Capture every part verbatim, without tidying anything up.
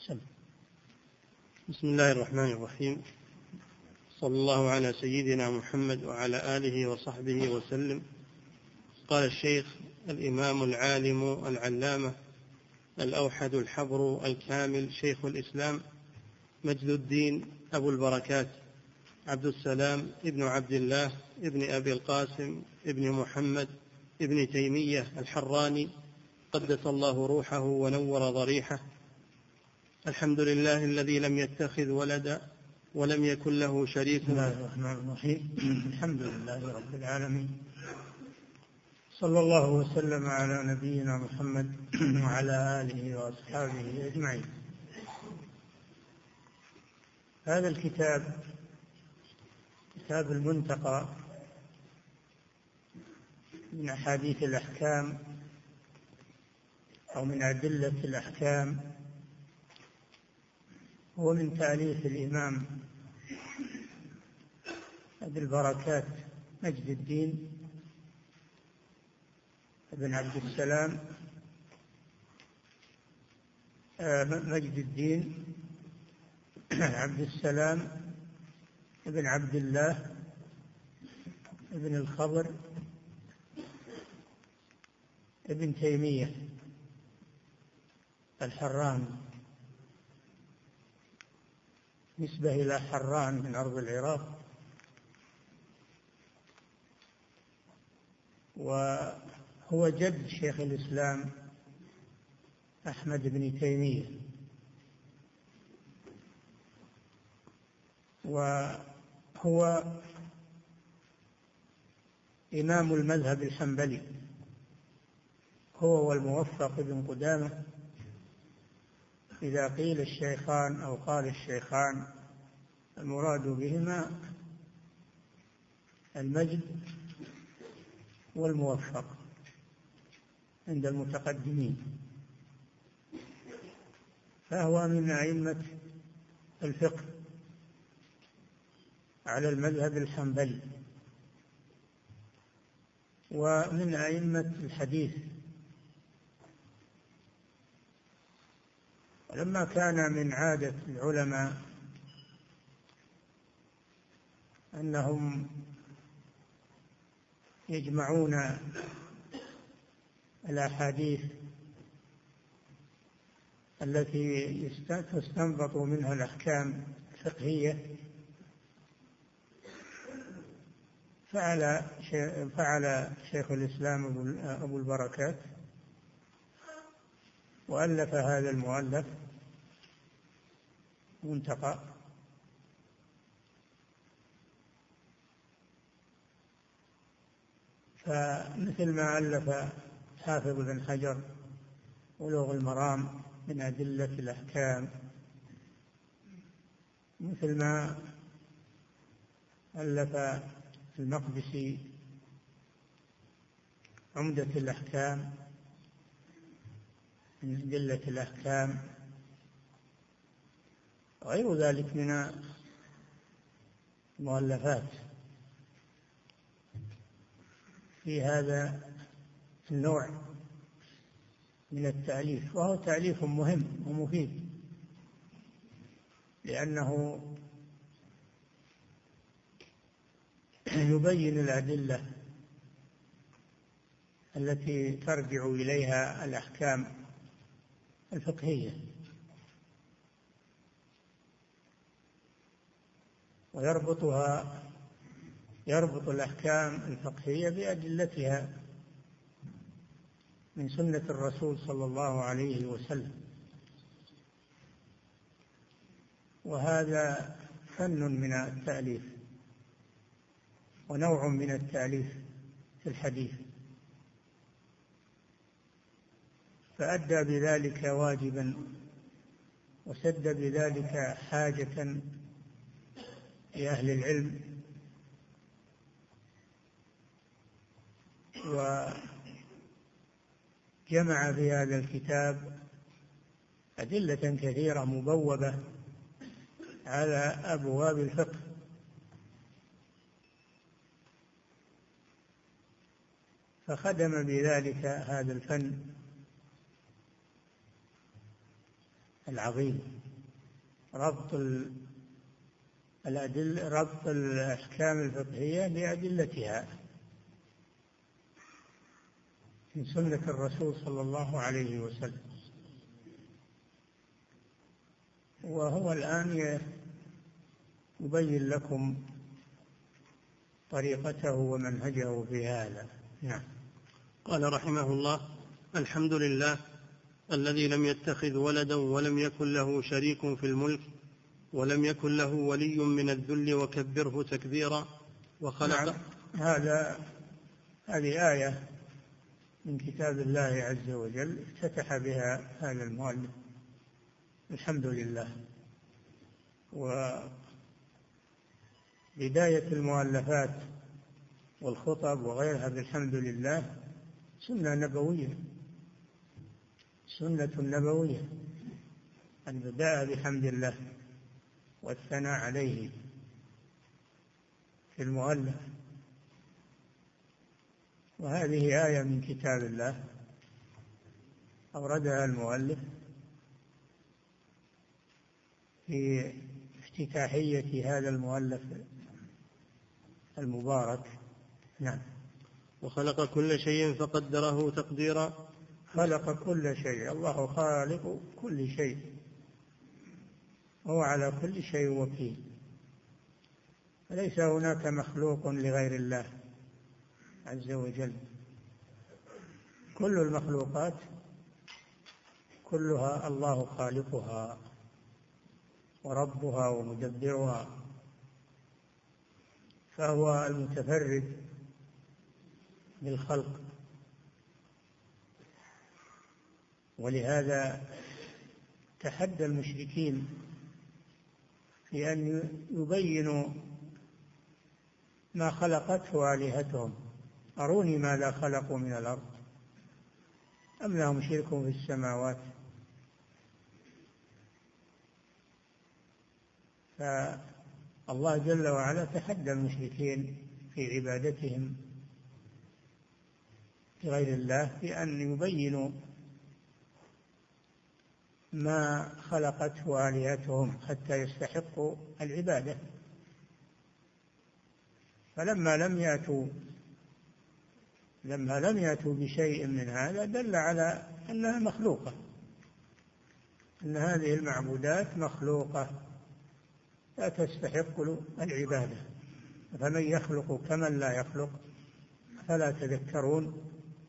بسم الله الرحمن الرحيم. صلى الله على سيدنا محمد وعلى آله وصحبه وسلم. قال الشيخ الإمام العالم العلامة الأوحد الحبر الكامل شيخ الإسلام مجد الدين أبو البركات عبد السلام ابن عبد الله ابن أبي القاسم ابن محمد ابن تيمية الحراني قدس الله روحه ونور ضريحه. الحمد لله الذي لم يتخذ ولدا ولم يكن له شريك. بسم الله الرحمن الرحيم. الحمد لله رب العالمين، صلى الله وسلم على نبينا محمد وعلى آله وأصحابه أجمعين. هذا الكتاب كتاب المنتقى من أحاديث الأحكام أو من أدلة الأحكام، هو من تأليف الإمام أبي البركات مجد الدين ابن عبد السلام مجد الدين عبد السلام ابن عبد الله ابن الخضر ابن تيمية الحراني، نسبة إلى حران من أرض العراق، وهو جد شيخ الإسلام أحمد بن تيمية، وهو إمام المذهب الحنبلي، هو والموفق بن قدامة. إذا قيل الشيخان أو قال الشيخان المراد بهما المجد والموفق عند المتقدمين، فهو من أئمة الفقه على المذهب الحنبلي، ومن أئمة الحديث. ولما كان من عادة العلماء أنهم يجمعون الأحاديث التي تستنبط منها الأحكام الفقهية، فعل فعل شيخ الإسلام أبو البركات وألف هذا المؤلف منتقى. فمثل ما ألف حافظ بن حجر بلوغ المرام من أدلة الأحكام، مثل ما ألف المقدسي عمدة الأحكام من أدلة الأحكام، وغير ذلك من المؤلفات في هذا النوع من التأليف. وهو تأليف مهم ومفيد، لأنه يبين الأدلة التي ترجع إليها الأحكام الفقهية، ويربطها يربط الأحكام الفقهية بأدلتها من سنة الرسول صلى الله عليه وسلم. وهذا فن من التأليف ونوع من التأليف في الحديث، فأدى بذلك واجبا وسد بذلك حاجة لأهل العلم، وجمع في هذا الكتاب أدلة كثيرة مبوبة على أبواب الفقه، فخدم بذلك هذا الفن العظيم. ربط الأدلة، ربط الأحكام الفقهية بأدلتها في سنة الرسول صلى الله عليه وسلم. وهو الآن يبين لكم طريقته ومنهجه في هذا. نعم. قال رحمه الله: الحمد لله الذي لم يتخذ ولدا ولم يكن له شريك في الملك ولم يكن له ولي من الذل وكبره تكبيرا. وخلق. نعم. هذا هذه آية من كتاب الله عز وجل افتتح بها هذا المؤلف الحمد لله. وبداية المؤلفات والخطب وغيرها بالحمد لله سنة نبوية، سنة نبوية أن بدأ بحمد الله والثناء عليه في المؤلف. وهذه آية من كتاب الله أوردها المؤلف في افتتاحية هذا المؤلف المبارك. نعم. وخلق كل شيء فقدره تقديرا. خلق كل شيء، الله خالق كل شيء، هو على كل شيء وكيل، فليس هناك مخلوق لغير الله عز وجل. كل المخلوقات كلها الله خالقها وربها ومدبرها، فهو المتفرد بالخلق. ولهذا تحدى المشركين في أن يبينوا ما خلقته آلهتهم: أروني ماذا خلقوا من الأرض أم لهم شرك في السماوات. فالله جل وعلا تحدى المشركين في عبادتهم لغير الله بأن يبينوا ما خلقته آلهتهم حتى يستحقوا العبادة. فلما لم يأتوا لما لم يأتوا بشيء من هذا دل على أنها مخلوقة، أن هذه المعبودات مخلوقة لا تستحق العبادة. فمن يخلق كمن لا يخلق فلا تذكرون.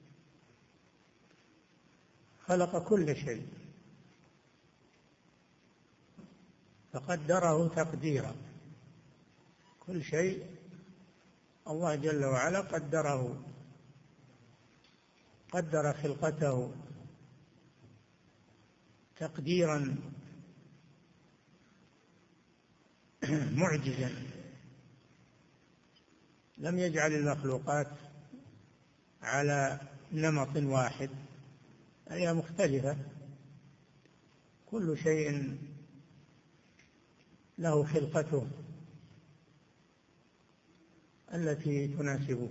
خلق كل شيء فقدره تقديرا. كل شيء الله جل وعلا قدره، قدر خلقته تقديرا معجزا. لم يجعل المخلوقات على نمط واحد، هي مختلفة، كل شيء له خلقته التي تناسبه.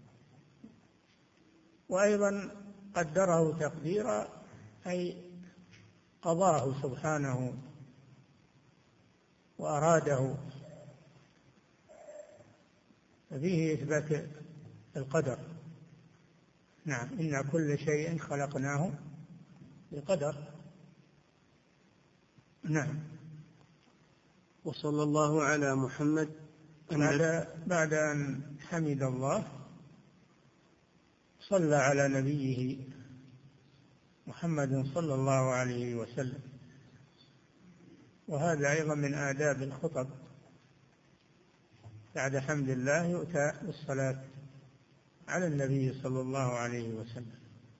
وأيضا قدره تقديرا أي قضاه سبحانه وأراده، ففيه إثبات القدر. نعم. إن كل شيء خلقناه بقدر. نعم. وصلى الله على محمد. بعد, بعد أن حمد الله صلى على نبيه محمد صلى الله عليه وسلم. وهذا أيضا من آداب الخطب: بعد حمد الله يؤتى بالصلاة على النبي صلى الله عليه وسلم.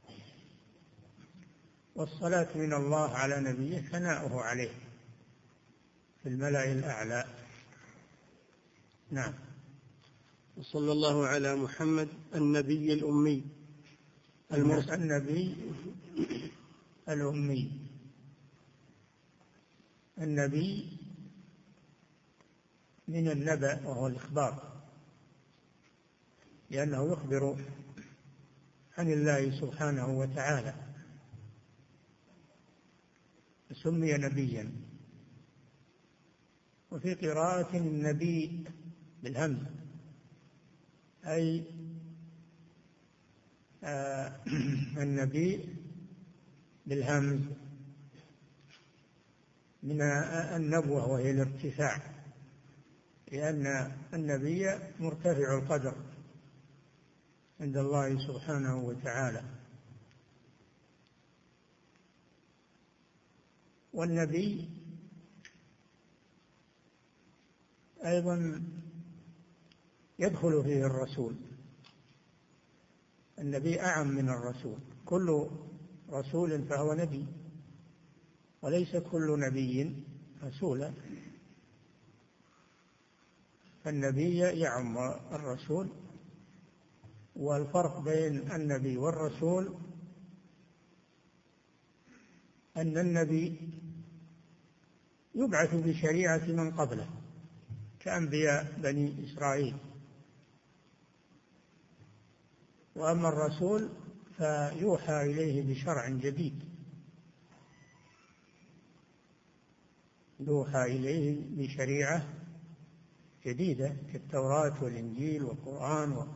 والصلاة من الله على نبيه ثناؤه عليه في الملأ الأعلى. نعم. وصلى الله على محمد النبي الأمي المرسل. النبي الأمي، النبي من النبأ وهو الإخبار، لأنه يخبر عن الله سبحانه وتعالى، سمي نبيا وفي قراءة النبي بالهمز، أي آه النبي بالهمز من النبوة وهي الارتفاع، لأن النبي مرتفع القدر عند الله سبحانه وتعالى. والنبي أيضا يدخل فيه الرسول، النبي أعم من الرسول، كل رسول فهو نبي وليس كل نبي رسولا، فالنبي يعم الرسول. والفرق بين النبي والرسول أن النبي يبعث بشريعة من قبله كأنبياء بني إسرائيل، وأما الرسول فيوحى إليه بشرع جديد، يوحى إليه بشريعة جديدة كالتوراة والإنجيل والقرآن و...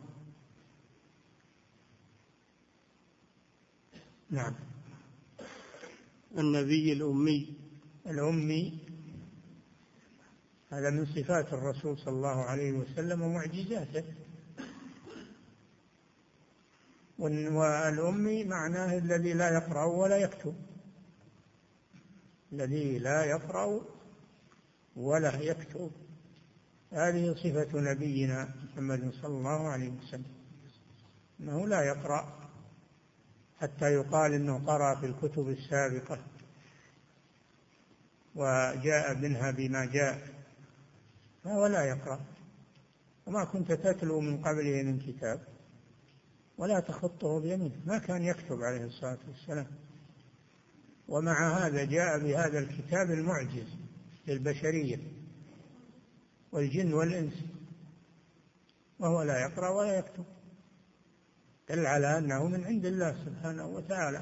نعم. النبي الأمي، الأمي هذا من صفات الرسول صلى الله عليه وسلم ومعجزاته، والأمي معناه الذي لا يقرأ ولا يكتب، الذي لا يقرأ ولا يكتب، هذه صفة نبينا محمد صلى الله عليه وسلم، أنه لا يقرأ حتى يقال إنه قرأ في الكتب السابقة وجاء منها بما جاء، فهو لا يقرأ، وما كنت تتلو من قبله من كتاب ولا تخطه بيمينه، ما كان يكتب عليه الصلاة والسلام، ومع هذا جاء بهذا الكتاب المعجز للبشرية والجن والإنس وهو لا يقرأ ولا يكتب، دل على أنه من عند الله سبحانه وتعالى.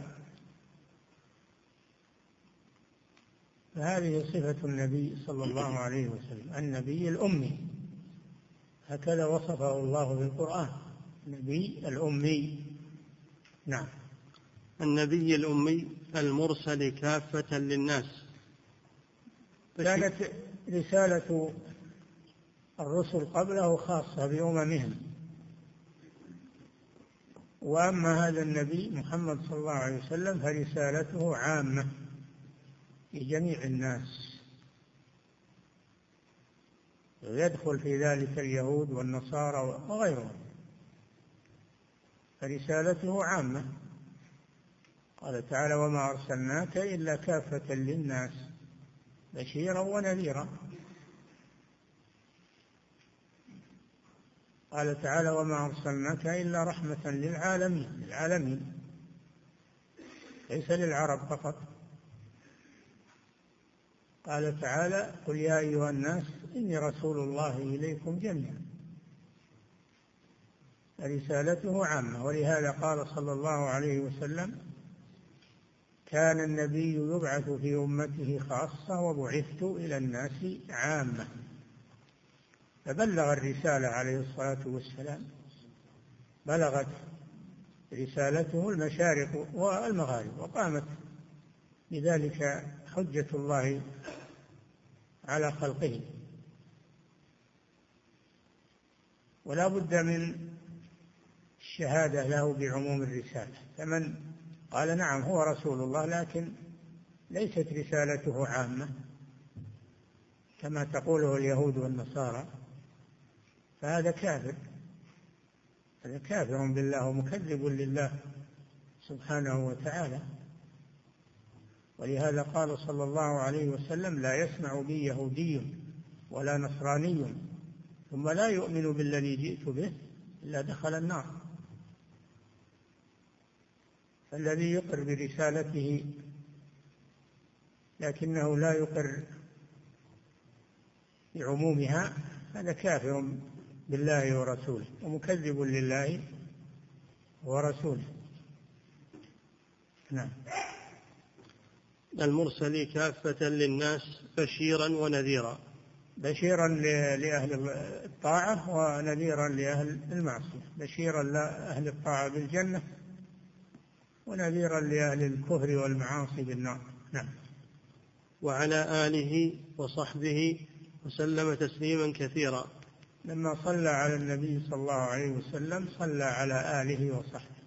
فهذه صفة النبي صلى الله عليه وسلم، النبي الأمي، هكذا وصفه الله في القرآن، النبي الأمي. نعم. النبي الأمي المرسل كافة للناس. كانت رسالة الرسل قبله خاصة بأممهم، وأما هذا النبي محمد صلى الله عليه وسلم فرسالته عامة لجميع الناس، يدخل في ذلك اليهود والنصارى وغيرهم، فرسالته عامة. قال تعالى: وما أرسلناك إلا كافة للناس بشيرا ونذيرا. قال تعالى: وما أرسلناك إلا رحمة للعالمين، للعالمين ليس للعرب فقط. قال تعالى: قل يا أيها الناس إني رسول الله إليكم جميعا. رسالته عامة، ولهذا قال صلى الله عليه وسلم: كان النبي يبعث في أمته خاصة وبعثت إلى الناس عامة. فبلغ الرسالة عليه الصلاة والسلام، بلغت رسالته المشارق والمغارب، وقامت بذلك حجة الله على خلقه. ولا بد من الشهادة له بعموم الرسالة، فمن قال نعم هو رسول الله لكن ليست رسالته عامة كما تقوله اليهود والنصارى، فهذا كافر، هذا كافر بالله ومكذب لله سبحانه وتعالى. ولهذا قال صلى الله عليه وسلم: لا يسمع بي يهودي ولا نصراني ثم لا يؤمن بالذي جئت به إلا دخل النار. فالذي يقر برسالته لكنه لا يقر بعمومها هذا كافر بالله ورسوله ومكذب لله ورسوله. نعم. المرسل كافة للناس بشيرا ونذيرا. بشيرا لأهل الطاعة ونذيرا لأهل المعصية، بشيرا لأهل الطاعة بالجنة ونذيرا لأهل الكفر والمعاصي بالنار. نعم. وعلى آله وصحبه وسلم تسليما كثيرا. لما صلى على النبي صلى الله عليه وسلم صلى على آله وصحبه،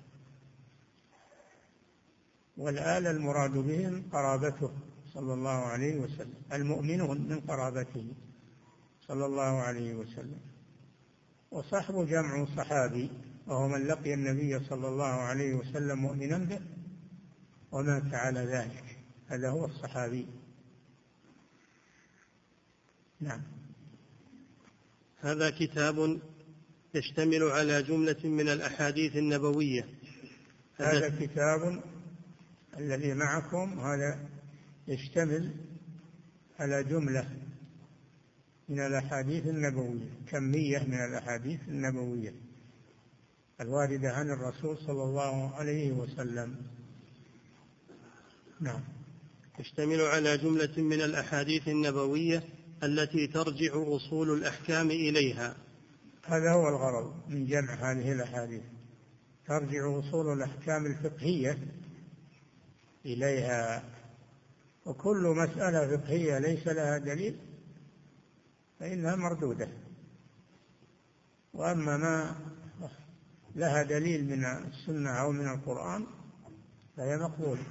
والآل المراد بهم قرابته صلى الله عليه وسلم، المؤمنون من قرابته صلى الله عليه وسلم. وصحبه جمع صحابي، وهو من لقي النبي صلى الله عليه وسلم مؤمنا به ومات على ذلك، هذا هو الصحابي. نعم. هذا كتاب يشتمل على جملة من الأحاديث النبوية. هذا كتاب الذي معكم هذا يشتمل على جملة من الأحاديث النبوية، كمية من الأحاديث النبوية الواردة عن الرسول صلى الله عليه وسلم. نعم. يشتمل على جملة من الأحاديث النبوية التي ترجع أصول الأحكام إليها. هذا هو الغرض من جمع هذه الأحاديث، ترجع أصول الأحكام الفقهية إليها. وكل مسألة فقهية ليس لها دليل فإنها مردودة، وأما ما لها دليل من السنة أو من القرآن فهي مقبولة.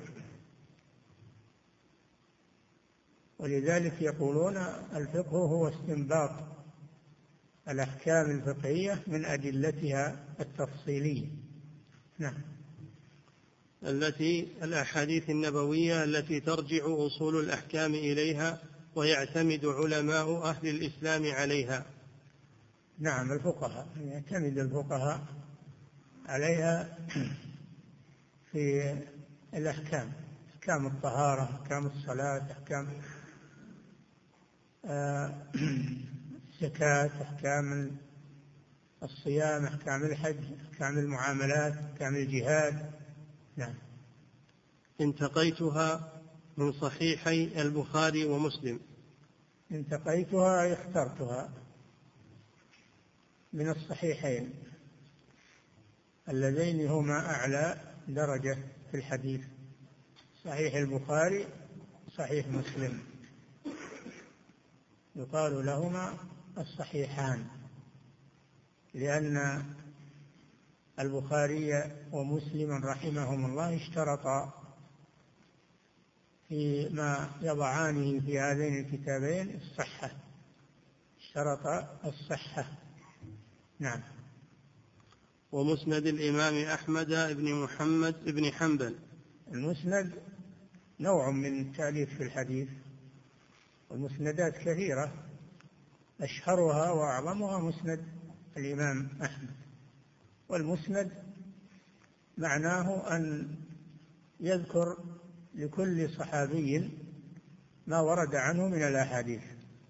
ولذلك يقولون الفقه هو استنباط الأحكام الفقهية من أدلتها التفصيلية. نعم. التي الأحاديث النبوية التي ترجع أصول الأحكام إليها ويعتمد علماء أهل الإسلام عليها. نعم، الفقهاء يعتمد الفقهاء عليها في الأحكام، أحكام الطهارة، أحكام الصلاة، أحكام الزكاة، أحكام الصيام، أحكام الحج، أحكام المعاملات، أحكام الجهاد. نعم. انتقيتها من صحيحي البخاري ومسلم. انتقيتها اخترتها من الصحيحين اللذين هما أعلى درجة في الحديث، صحيح البخاري صحيح مسلم، يقال لهما الصحيحان، لأن البخاري ومسلم رحمهم الله اشترطا فيما يضعانه في هذين الكتابين الصحة، اشترطا الصحة. نعم. ومسند الإمام أحمد بن محمد بن حنبل. المسند نوع من التأليف في الحديث، والمسندات كثيرة، أشهرها وأعظمها مسند الإمام أحمد. والمسند معناه أن يذكر لكل صحابي ما ورد عنه من الأحاديث،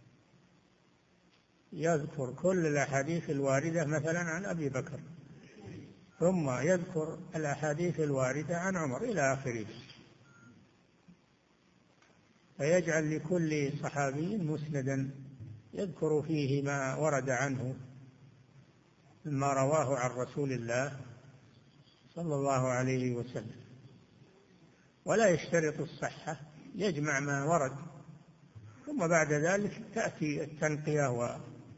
يذكر كل الأحاديث الواردة مثلا عن أبي بكر، ثم يذكر الأحاديث الواردة عن عمر إلى آخره، فيجعل لكل صحابي مسندا يذكر فيه ما ورد عنه مما رواه عن رسول الله صلى الله عليه وسلم. ولا يشترط الصحة، يجمع ما ورد، ثم بعد ذلك تأتي التنقية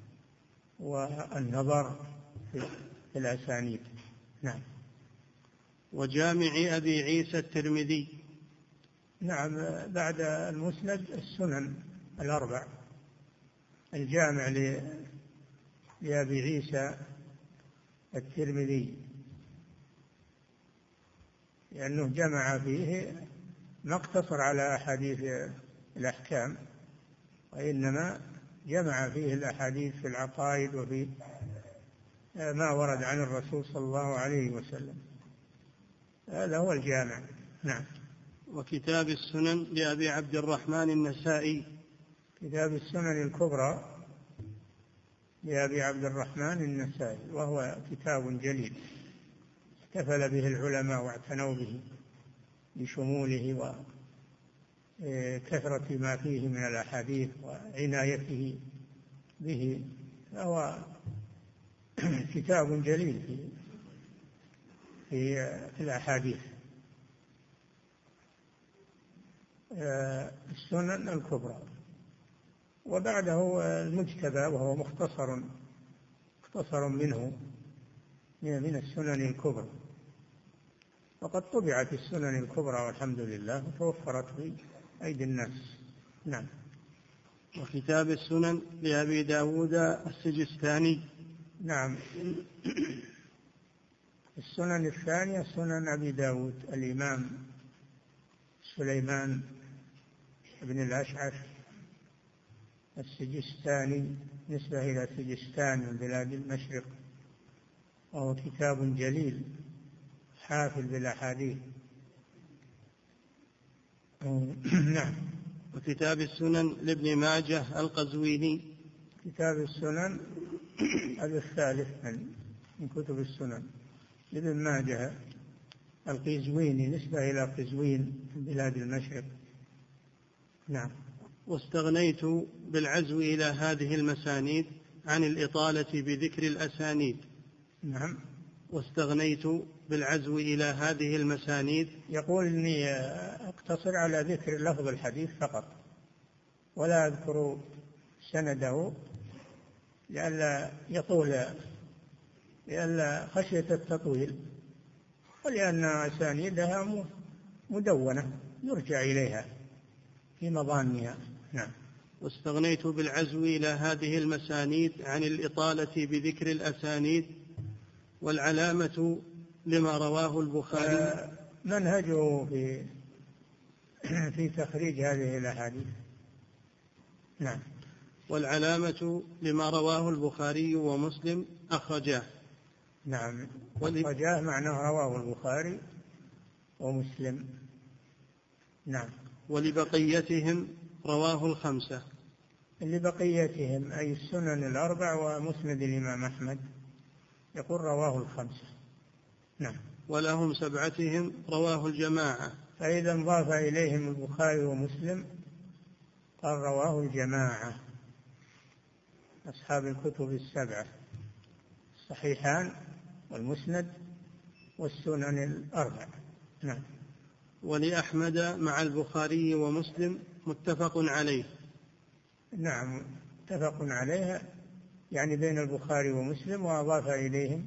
والنظر في الأسانيد. نعم. وجامع أبي عيسى الترمذي. نعم، بعد المسند السنن الأربع، الجامع لأبي عيسى الترمذي، لأنه جمع فيه ما اقتصر على أحاديث الأحكام، وإنما جمع فيه الأحاديث في العقائد وفي ما ورد عن الرسول صلى الله عليه وسلم، هذا هو الجامع. نعم. وكتاب السنن لأبي عبد الرحمن النسائي. كتاب السنن الكبرى لأبي عبد الرحمن النسائي، وهو كتاب جليل احتفل به العلماء واعتنوا به لشموله وكثرة ما فيه من الأحاديث وعنايته به، فهو كتاب جليل في في الأحاديث. السنن الكبرى، وبعده المجتبى وهو مختصر مختصر منه من السنن الكبرى. وقد طبعت السنن الكبرى والحمد لله وتوفرت في أيدي الناس. نعم. وكتاب السنن لأبي داود السجستاني. نعم. السنن الثانية سنن أبي داود الإمام سليمان بن الأشعث السجستاني، نسبة إلى سجستان من بلاد المشرق، وهو كتاب جليل حافل بالأحاديث. نعم. وكتاب السنن لابن ماجه القزويني. كتاب السنن هذا الثالث من كتب السنن لابن ماجه القزويني، نسبة إلى قزوين من بلاد المشرق. نعم. واستغنيت بالعزو إلى هذه المسانيد عن الإطالة بذكر الأسانيد. نعم. واستغنيت بالعزو إلى هذه المسانيد، يقول إني أقتصر على ذكر لفظ الحديث فقط ولا أذكر سنده لئلا يطول، لئلا خشية التطويل، ولأن أسانيدها مدونة يرجع إليها في مضامها. نعم. واستغنيت بالعزو إلى هذه المسانيد عن الإطالة بذكر الأسانيد، والعلامة لما رواه البخاري. منهجه في في تخريج هذه الأحاديث. نعم. والعلامة لما رواه البخاري ومسلم أخرجاه. نعم. أخرجاه معناه رواه البخاري ومسلم. نعم. ولبقيتهم رواه الخمسة. لبقيتهم أي السنن الأربع ومسند الإمام أحمد، يقول رواه الخمسة. نعم. ولهم سبعتهم رواه الجماعة. فإذا انضاف إليهم البخاري ومسلم قال رواه الجماعة، أصحاب الكتب السبعة، الصحيحان والمسند والسنن الأربع. نعم. ولأحمد مع البخاري ومسلم متفق عليه. نعم، متفق عليها يعني بين البخاري ومسلم، وأضاف إليهم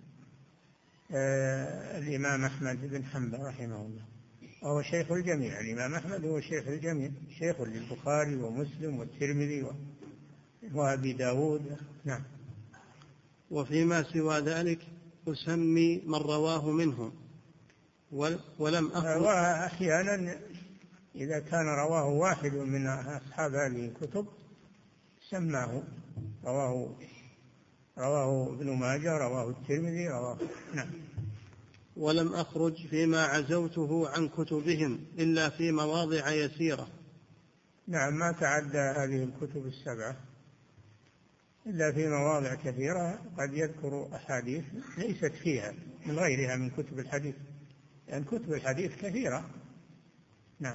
آه الإمام أحمد بن حنبل رحمه الله، وهو شيخ الجميع. الإمام أحمد هو شيخ الجميع، شيخ للبخاري ومسلم والترمذي وأبي داود. نعم. وفيما سوى ذلك أسمي من رواه منهم ولم أخرج. وأحيانا إذا كان رواه واحد من أصحاب هذه الكتب سماه، رواه رواه ابن ماجه، رواه الترمذي، رواه. نعم. ولم أخرج فيما عزوته عن كتبهم إلا في مواضع يسيرة. نعم، ما تعدى هذه الكتب السبعة إلا في مواضع كثيرة قد يذكر أحاديث ليست فيها من غيرها من كتب الحديث، لأن يعني كتب الحديث كثيرة. نعم.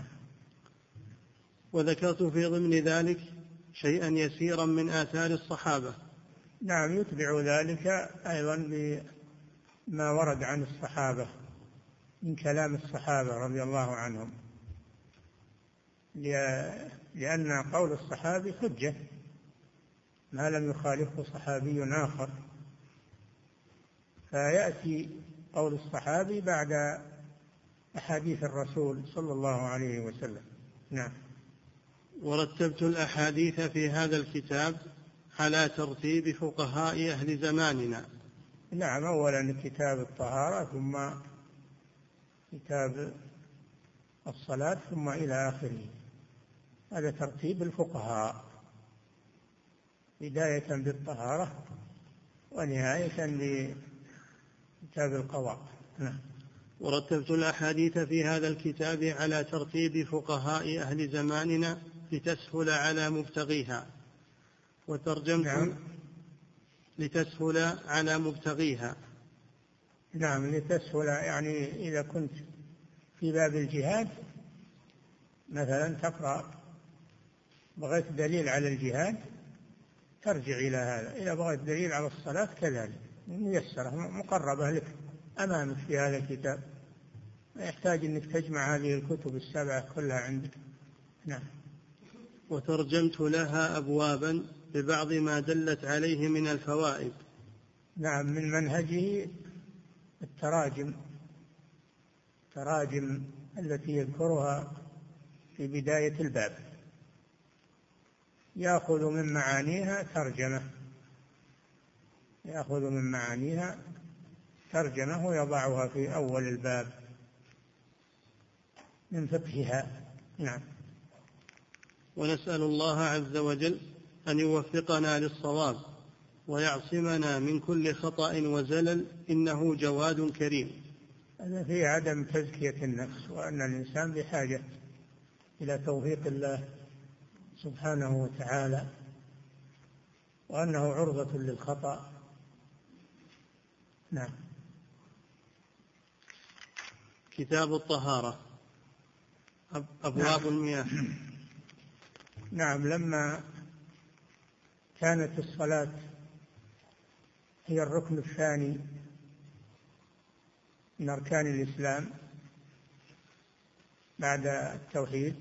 وذكرت في ضمن ذلك شيئا يسيرا من آثار الصحابة. نعم، يتبع ذلك أيضا بما ورد عن الصحابة من كلام الصحابة رضي الله عنهم، لأن قول الصحابي حجة ما لم يخالفه صحابي آخر، فيأتي قول الصحابي بعد أحاديث الرسول صلى الله عليه وسلم. نعم. ورتبت الأحاديث في هذا الكتاب على ترتيب فقهاء أهل زماننا. نعم، أولا كتاب الطهارة، ثم كتاب الصلاة، ثم إلى آخره. هذا ترتيب الفقهاء، بداية بالطهارة ونهاية بكتاب القضاء. نعم. ورتبت الأحاديث في هذا الكتاب على ترتيب فقهاء أهل زماننا لتسهل على مبتغيها، وترجمت نعم. لتسهل على مبتغيها. نعم، لتسهل يعني إذا كنت في باب الجهاد مثلا تقرأ، بغيت دليل على الجهاد ترجع إلى هذا. إذا بغيت دليل على الصلاة كذلك ميسرة مقربة لك أمامك في هذا الكتاب، لا يحتاج أنك تجمع هذه الكتب السبعة كلها عندك. نعم. وترجمت لها أبوابا ببعض ما دلت عليه من الفوائد. نعم، من منهجه التراجم، التراجم التي يذكرها في بداية الباب، يأخذ من معانيها ترجمة، يأخذ من معانيها ترجمة ويضعها في أول الباب من فقهها. نعم. ونسأل الله عز وجل أن يوفقنا للصواب ويعصمنا من كل خطأ وزلل، إنه جواد كريم. هذا في عدم تزكية النفس، وأن الإنسان بحاجة إلى توفيق الله سبحانه وتعالى، وأنه عرضة للخطأ. نعم. كتاب الطهارة، أبواب نعم. المياه. نعم. لما كانت الصلاة هي الركن الثاني من أركان الإسلام بعد التوحيد،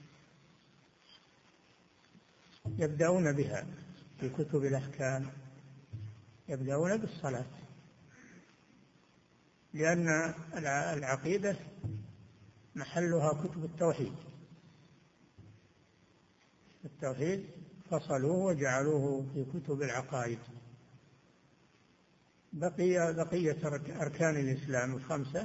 يبدأون بها في كتب الأحكام، يبدأون بالصلاة، لأن العقيدة محلها كتب التوحيد. التوحيد فصلوه وجعلوه في كتب العقائد. بقي بقية أركان الإسلام الخمسة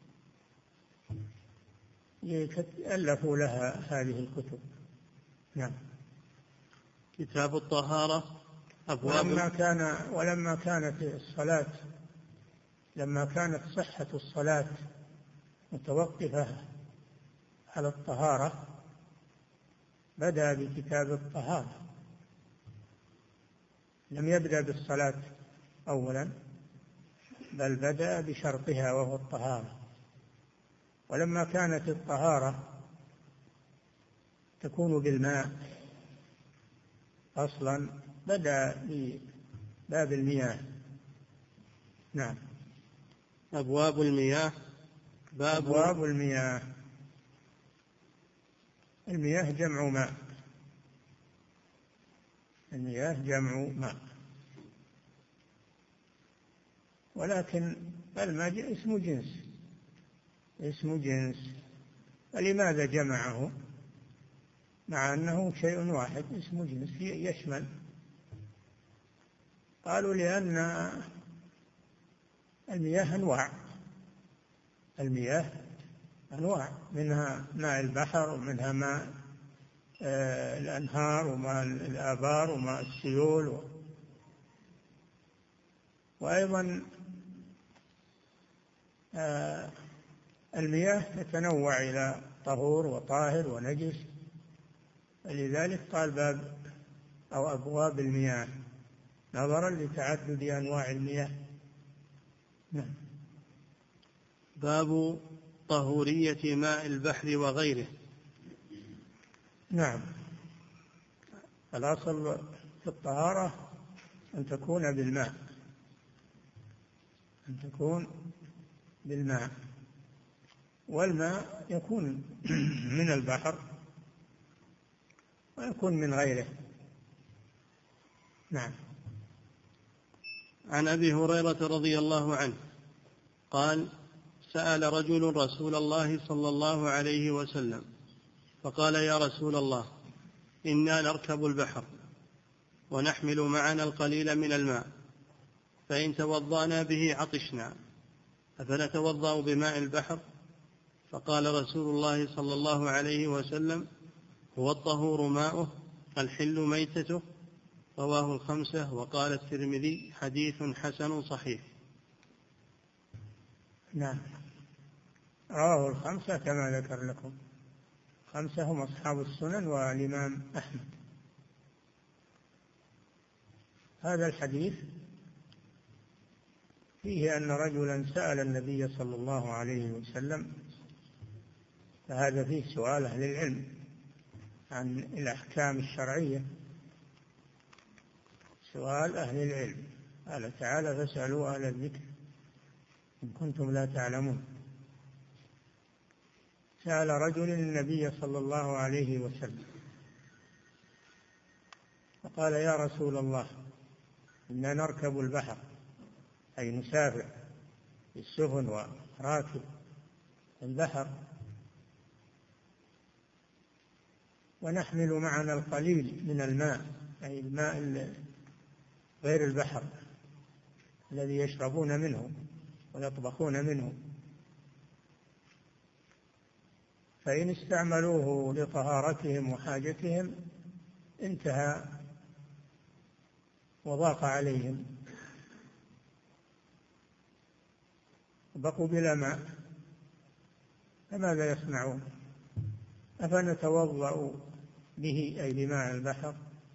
يألفوا لها هذه الكتب. نعم. كتاب الطهارة أبواب. ولما كان ولما كانت الصلاة لما كانت صحة الصلاة متوقفة على الطهارة، بدأ بكتاب الطهارة، لم يبدأ بالصلاة أولا، بل بدأ بشرطها وهو الطهارة. ولما كانت الطهارة تكون بالماء أصلا، بدأ بباب المياه. نعم. أبواب المياه. باب أبواب المياه. المياه جمع ماء، المياه جمع ماء، ولكن الماء اسم جنس، اسم جنس. فلماذا جمعه مع أنه شيء واحد اسم جنس يشمل؟ قالوا لأن المياه أنواع، المياه أنواع، منها ماء البحر، ومنها ماء آه الأنهار، وماء الآبار، وماء السيول، وأيضا آه المياه تتنوع إلى طهور وطاهر ونجس، لذلك قال باب أو أبواب المياه نظرا لتعدد أنواع المياه. نعم. باب طهورية ماء البحر وغيره. نعم. الأصل في الطهارة أن تكون بالماء، أن تكون بالماء، والماء يكون من البحر ويكون من غيره. نعم. عن أبي هريرة رضي الله عنه قال: سأل رجل رسول الله صلى الله عليه وسلم فقال: يا رسول الله، إنا نركب البحر ونحمل معنا القليل من الماء، فإن توضأنا به عطشنا، أفنتوضأ بماء البحر؟ فقال رسول الله صلى الله عليه وسلم: هو الطهور ماؤه الحل ميتته. رواه الخمسة. وقال الترمذي: حديث حسن صحيح. نعم. رواه الخمسة كما ذكر لكم، خمسة هم أصحاب السنن والإمام أحمد. هذا الحديث فيه أن رجلا سأل النبي صلى الله عليه وسلم، فهذا فيه سؤال أهل العلم عن الأحكام الشرعية، سؤال أهل العلم. قال تعالى فاسألوا أهل الذكر إن كنتم لا تعلمون. سأل رجل النبي صلى الله عليه وسلم فقال يا رسول الله إنا نركب البحر، أي نسافر بالسفن وراكب البحر، ونحمل معنا القليل من الماء، أي الماء غير البحر الذي يشربون منه ويطبخون منه، فإن استعملوه لطهارتهم وحاجتهم انتهى وضاق عليهم وبقوا بلا ماء، فماذا يصنعون؟ أفنتوضأ به، أي بماء البحر،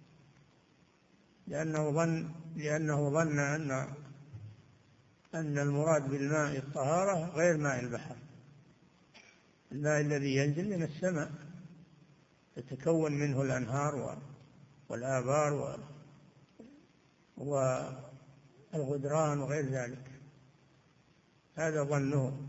لأنه ظن لأنه ظن أن أن المراد بالماء الطهارة غير ماء البحر، الماء الذي ينزل من السماء تتكون منه الأنهار والآبار والغدران وغير ذلك. هذا ظنه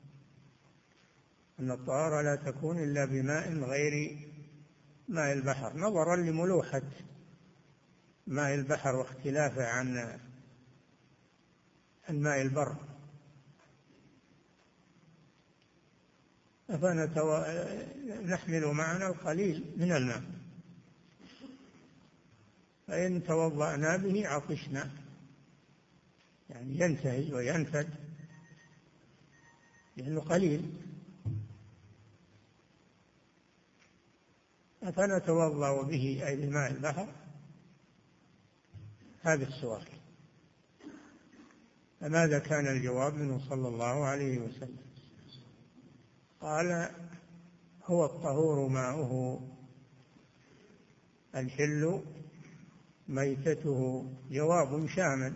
أن الطهارة لا تكون إلا بماء غير ماء البحر، نظرا لملوحة ماء البحر واختلافه عن الماء البر. فنحمل معنا القليل من الماء، فإن توضأنا به عطشنا، يعني ينتهي وينفد لأنه قليل. أفنتوضأ به، أي بماء البحر؟ هذا السؤال. فماذا كان الجواب منه صلى الله عليه وسلم؟ قال هو الطهور ماؤه الحل ميتته. جواب شامل،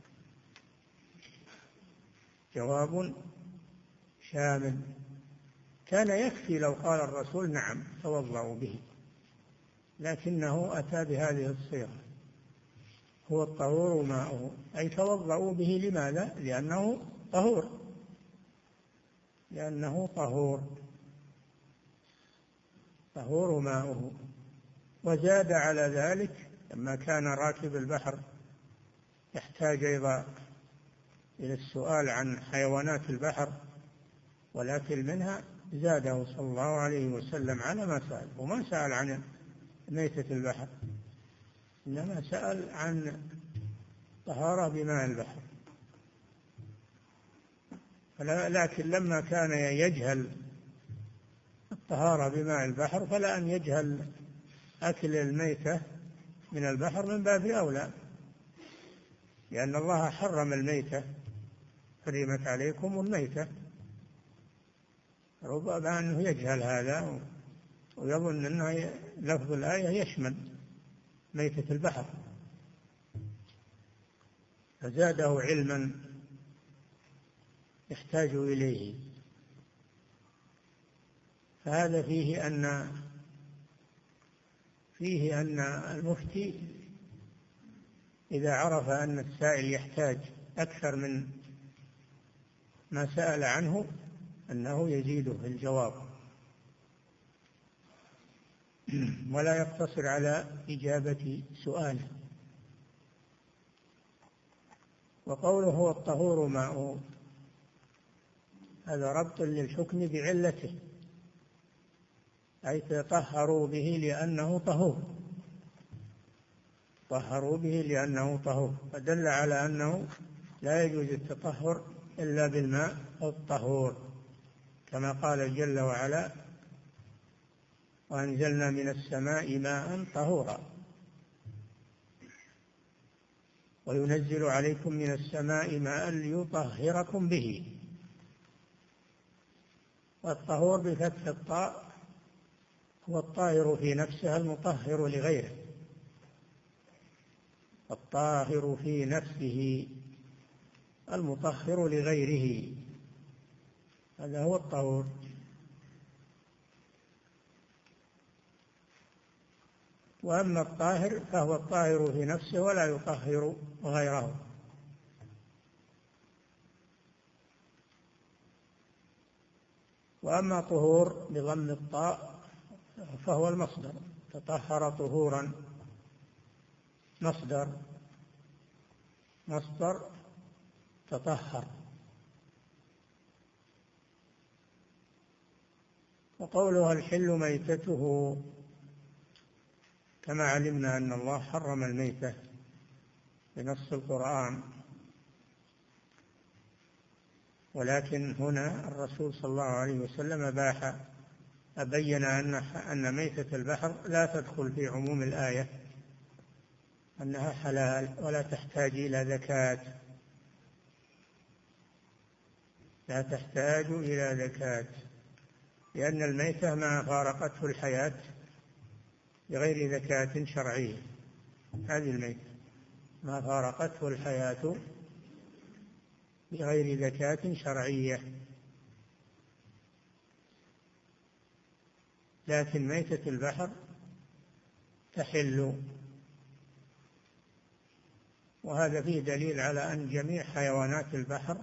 جواب شامل. كان يكفي لو قال الرسول نعم توضأوا به، لكنه أتى بهذه الصيغة هو الطهور ماؤه، أي توضأوا به. لماذا؟ لأنه طهور، لأنه طهور طهور ماؤه. وزاد على ذلك لما كان راكب البحر يحتاج أيضا إلى السؤال عن حيوانات البحر والأكل منها، زاده صلى الله عليه وسلم على ما سأل، وما سأل عن ميتة البحر، إنما سأل عن طهارة بماء البحر. لكن لما كان يجهل الطهارة بماء البحر فلا أن يجهل أكل الميتة من البحر من باب أولى، لأن الله حرم الميتة، حرمت عليكم الميتة. ربما أنه يجهل هذا ويظن أن لفظ الآية يشمل ميتة البحر، فزاده علما يحتاج إليه. فهذا فيه أن فيه أن المفتي إذا عرف أن السائل يحتاج أكثر من ما سأل عنه أنه يزيده في الجواب، ولا يقتصر على إجابة سؤاله. وقوله هو الطهور ماؤه، هذا ربط للحكم بعلته، أي تطهروا به لأنه طهور، طهروا به لأنه طهور، فدل على أنه لا يجوز التطهر إلا بالماء الطهور، كما قال جل وعلا وأنزلنا من السماء ماء طهورا وينزل عليكم من السماء ماء ليطهركم به. والطهور بفتح الطاء هو الطاهر في نفسه المطهر لغيره، الطاهر في نفسه المطهر لغيره، هذا هو الطهور. وأما الطاهر فهو الطاهر في نفسه ولا يطهر غيره. وأما طهور بضم الطاء فهو المصدر، تطهر طهورا، مصدر مصدر تطهر. وقولها الحل ميتته، كما علمنا أن الله حرم الميتة بنص القرآن، ولكن هنا الرسول صلى الله عليه وسلم أباح أبين أن أن ميتة البحر لا تدخل في عموم الآية، أنها حلال ولا تحتاج إلى زكاة، لا تحتاج إلى زكاة، لأن الميتة ما فارقته الحياة بغير زكاة شرعية. هذه الميتة ما فارقته الحياة بغير زكاة شرعية. لكن ميتة البحر تحل، وهذا فيه دليل على أن جميع حيوانات البحر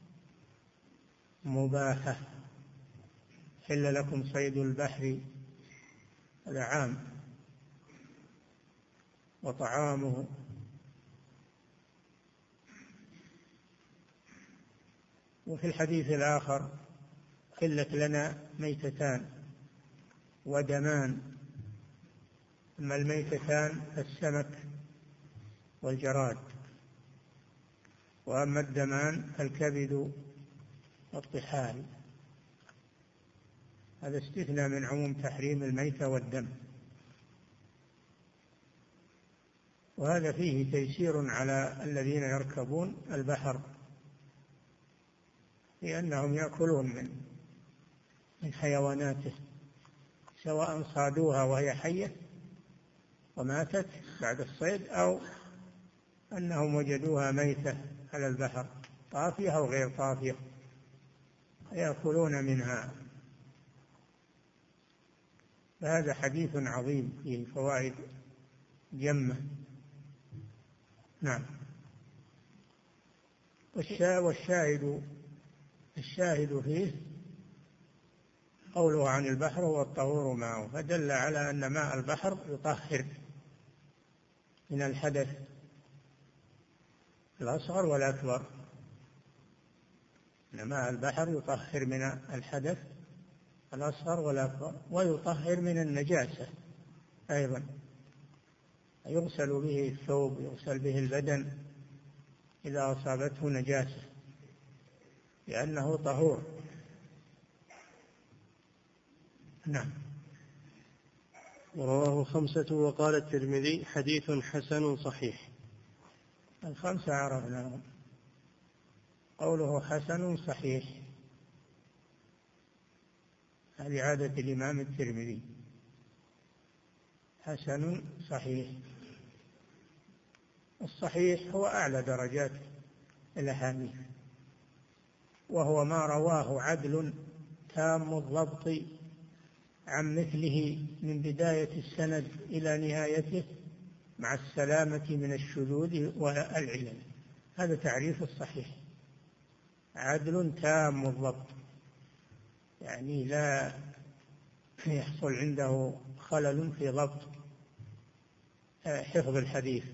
مباحة. حل لكم صيد البحر، هذا عام، وطعامه. وفي الحديث الآخر حلت لنا ميتتان ودمان، أما الميتتان السمك والجراد، وأما الدمان الكبد والطحال. هذا استثناء من عموم تحريم الميتة والدم، وهذا فيه تيسير على الذين يركبون البحر، لأنهم يأكلون من من حيواناته، سواء صادوها وهي حية وماتت بعد الصيد، أو أنهم وجدوها ميتة على البحر طافية أو غير طافية يأكلون منها. فهذا حديث عظيم فيه فوائد جمة. نعم. والشاهد الشاهد فيه قوله عن البحر هو الطهور ماؤه، فدل على أن ماء البحر يطهر من الحدث الأصغر والأكبر، أن ماء البحر يطهر من الحدث الأصغر والأكبر، ويطهر من النجاسة أيضا، يغسل به الثوب، يغسل به البدن إذا أصابته نجاسة، لأنه طهور. نعم. ورواه خمسة وقال الترمذي حديث حسن صحيح. الخمسة عرفناهم. قوله حسن صحيح هذه عادة الإمام الترمذي، حسن صحيح. الصحيح هو أعلى درجات الأحاديث، وهو ما رواه عدل تام الضبط عن مثله من بداية السند إلى نهايته مع السلامة من الشذوذ والعلل. هذا تعريف الصحيح، عدل تام الضبط، يعني لا يحصل عنده خلل في ضبط حفظ الحديث.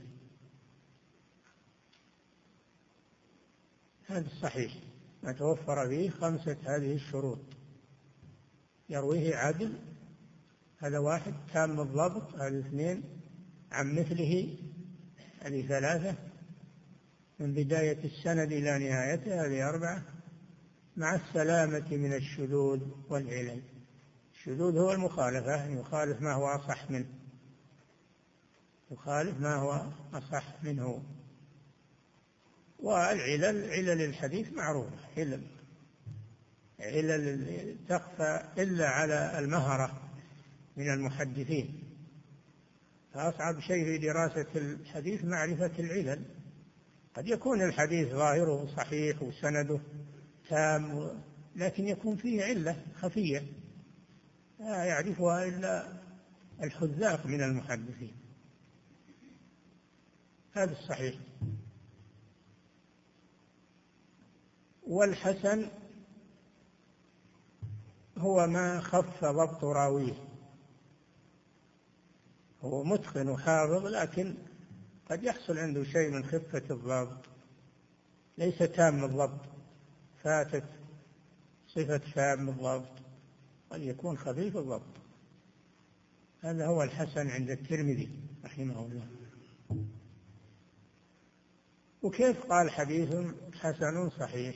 هذا الصحيح ما توفر فيه خمسة هذه الشروط: يرويه عدل، هذا واحد، تام الضبط، هذا اثنين، عن مثله، هذه ثلاثة، من بداية السند إلى نهايته، هذه أربعة، مع السلامة من الشذوذ والعلل. الشذوذ هو المخالفة، يخالف ما هو أصح منه، يخالف ما هو أصح منه. والعلل، علل الحديث معروفة، علل علل تخفى إلا على المهرة من المحدثين، فأصعب شيء في دراسة الحديث معرفة العلل. قد يكون الحديث ظاهره صحيح وسنده تام، لكن يكون فيه علة خفية لا يعرفها إلا الحذاق من المحدثين. هذا الصحيح. والحسن هو ما خف ضبط راويه، هو متقن وحافظ لكن قد يحصل عنده شيء من خفة الضبط، ليس تام الضبط، فاتت صفة تام الضبط، قد يكون خفيف الضبط. هذا هو الحسن عند الترمذي رحمه الله. وكيف قال حديث حسن صحيح؟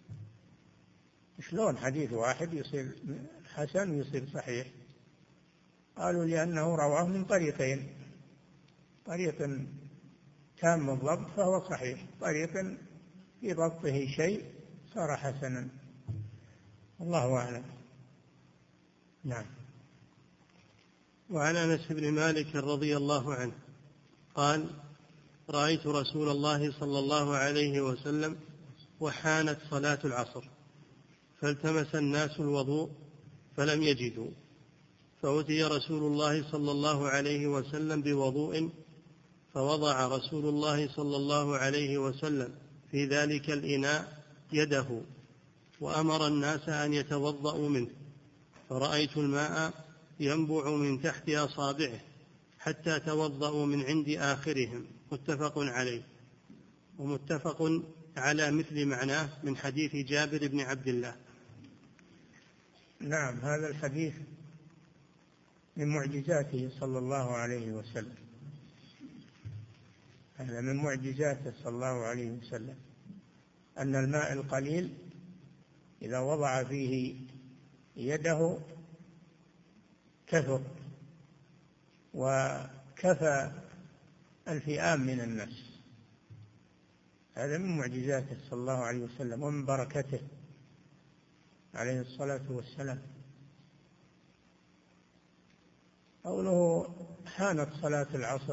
شلون حديث واحد يصير حسن ويصير صحيح؟ قالوا لأنه رواه من طريقين، طريق تام الضبط فهو صحيح، طريق في ضبطه شيء صار حسنا. الله أعلم. نعم. وعن أنس بن مالك رضي الله عنه قال: رأيت رسول الله صلى الله عليه وسلم وحانت صلاة العصر، فالتمس الناس الوضوء فلم يجدوا، فأتي رسول الله صلى الله عليه وسلم بوضوء، فوضع رسول الله صلى الله عليه وسلم في ذلك الإناء يده، وأمر الناس أن يتوضأوا منه، فرأيت الماء ينبع من تحت أصابعه حتى توضأوا من عند آخرهم. متفق عليه. ومتفق على مثل معناه من حديث جابر بن عبد الله. نعم، هذا الحديث من معجزاته صلى الله عليه وسلم، هذا من معجزاته صلى الله عليه وسلم، أن الماء القليل إذا وضع فيه يده كثر وكفى الفئام من الناس. هذا من معجزاته صلى الله عليه وسلم ومن بركته عليه الصلاة والسلام. قوله حانت صلاة العصر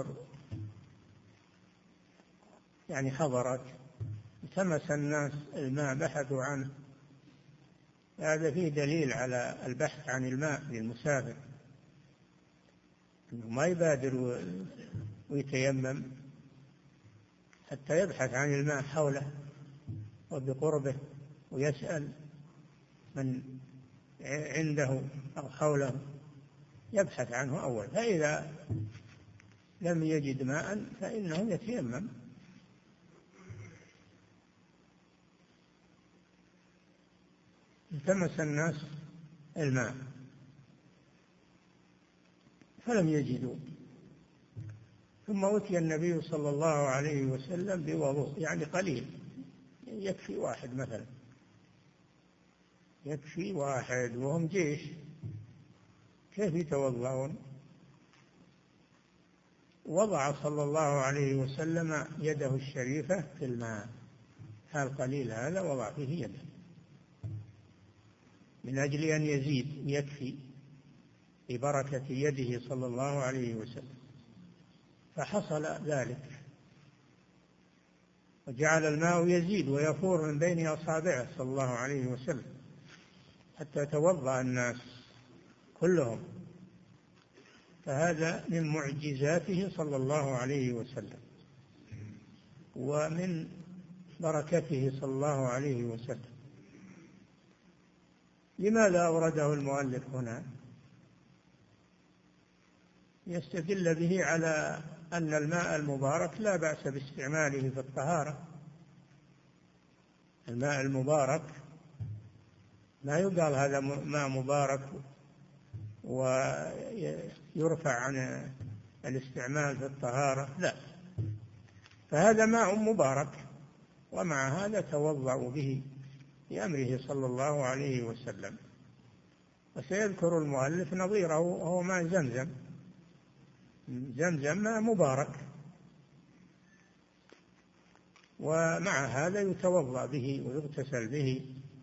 يعني حضرت، التمس الناس الماء، بحثوا عنه. هذا فيه دليل على البحث عن الماء للمسافر، إنه ما يبادر ويتيمم حتى يبحث عن الماء حوله وبقربه، ويسأل من عنده أو حوله، يبحث عنه أول، فإذا لم يجد ماء فإنه يتيمم. التمس الناس الماء فلم يجدوا، ثم أتي النبي صلى الله عليه وسلم بوضوء يعني قليل، يكفي واحد مثلا، يكفي واحد وهم جيش، كيف يتوضعون؟ وضع صلى الله عليه وسلم يده الشريفة في الماء القليل هذا، وضع فيه يده من أجل أن يزيد يكفي ببركة يده صلى الله عليه وسلم، فحصل ذلك، وجعل الماء يزيد ويفور من بين أصابعه صلى الله عليه وسلم حتى توضأ الناس كلهم. فهذا من معجزاته صلى الله عليه وسلم ومن بركته صلى الله عليه وسلم. لماذا أورده المؤلف هنا؟ يستدل به على أن الماء المبارك لا بأس باستعماله في الطهارة. الماء المبارك لا يقال هذا ماء مبارك ويرفع عن الاستعمال في الطهارة، لا، فهذا ماء مبارك، ومع هذا توضأوا به بأمره صلى الله عليه وسلم. وسيذكر المؤلف نظيره وهو ماء زمزم. زمزم ماء مبارك، ومع هذا يتوضأ به ويغتسل به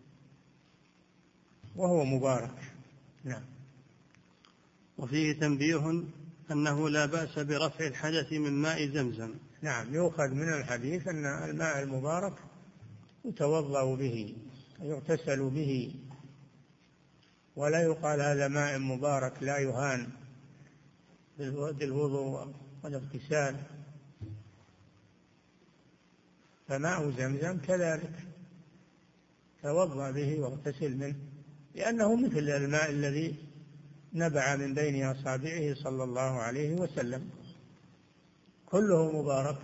وهو مبارك. نعم. وفيه تنبيه أنه لا بأس برفع الحدث من ماء زمزم. نعم، يؤخذ من الحديث أن الماء المبارك يتوضأ به يغتسل به، ولا يقال هذا ماء مبارك لا يهان، بالوضوء والاغتسال، فماء زمزم كذلك توضأ به واغتسل منه، لأنه مثل الماء الذي نبع من بين أصابعه صلى الله عليه وسلم، كله مبارك.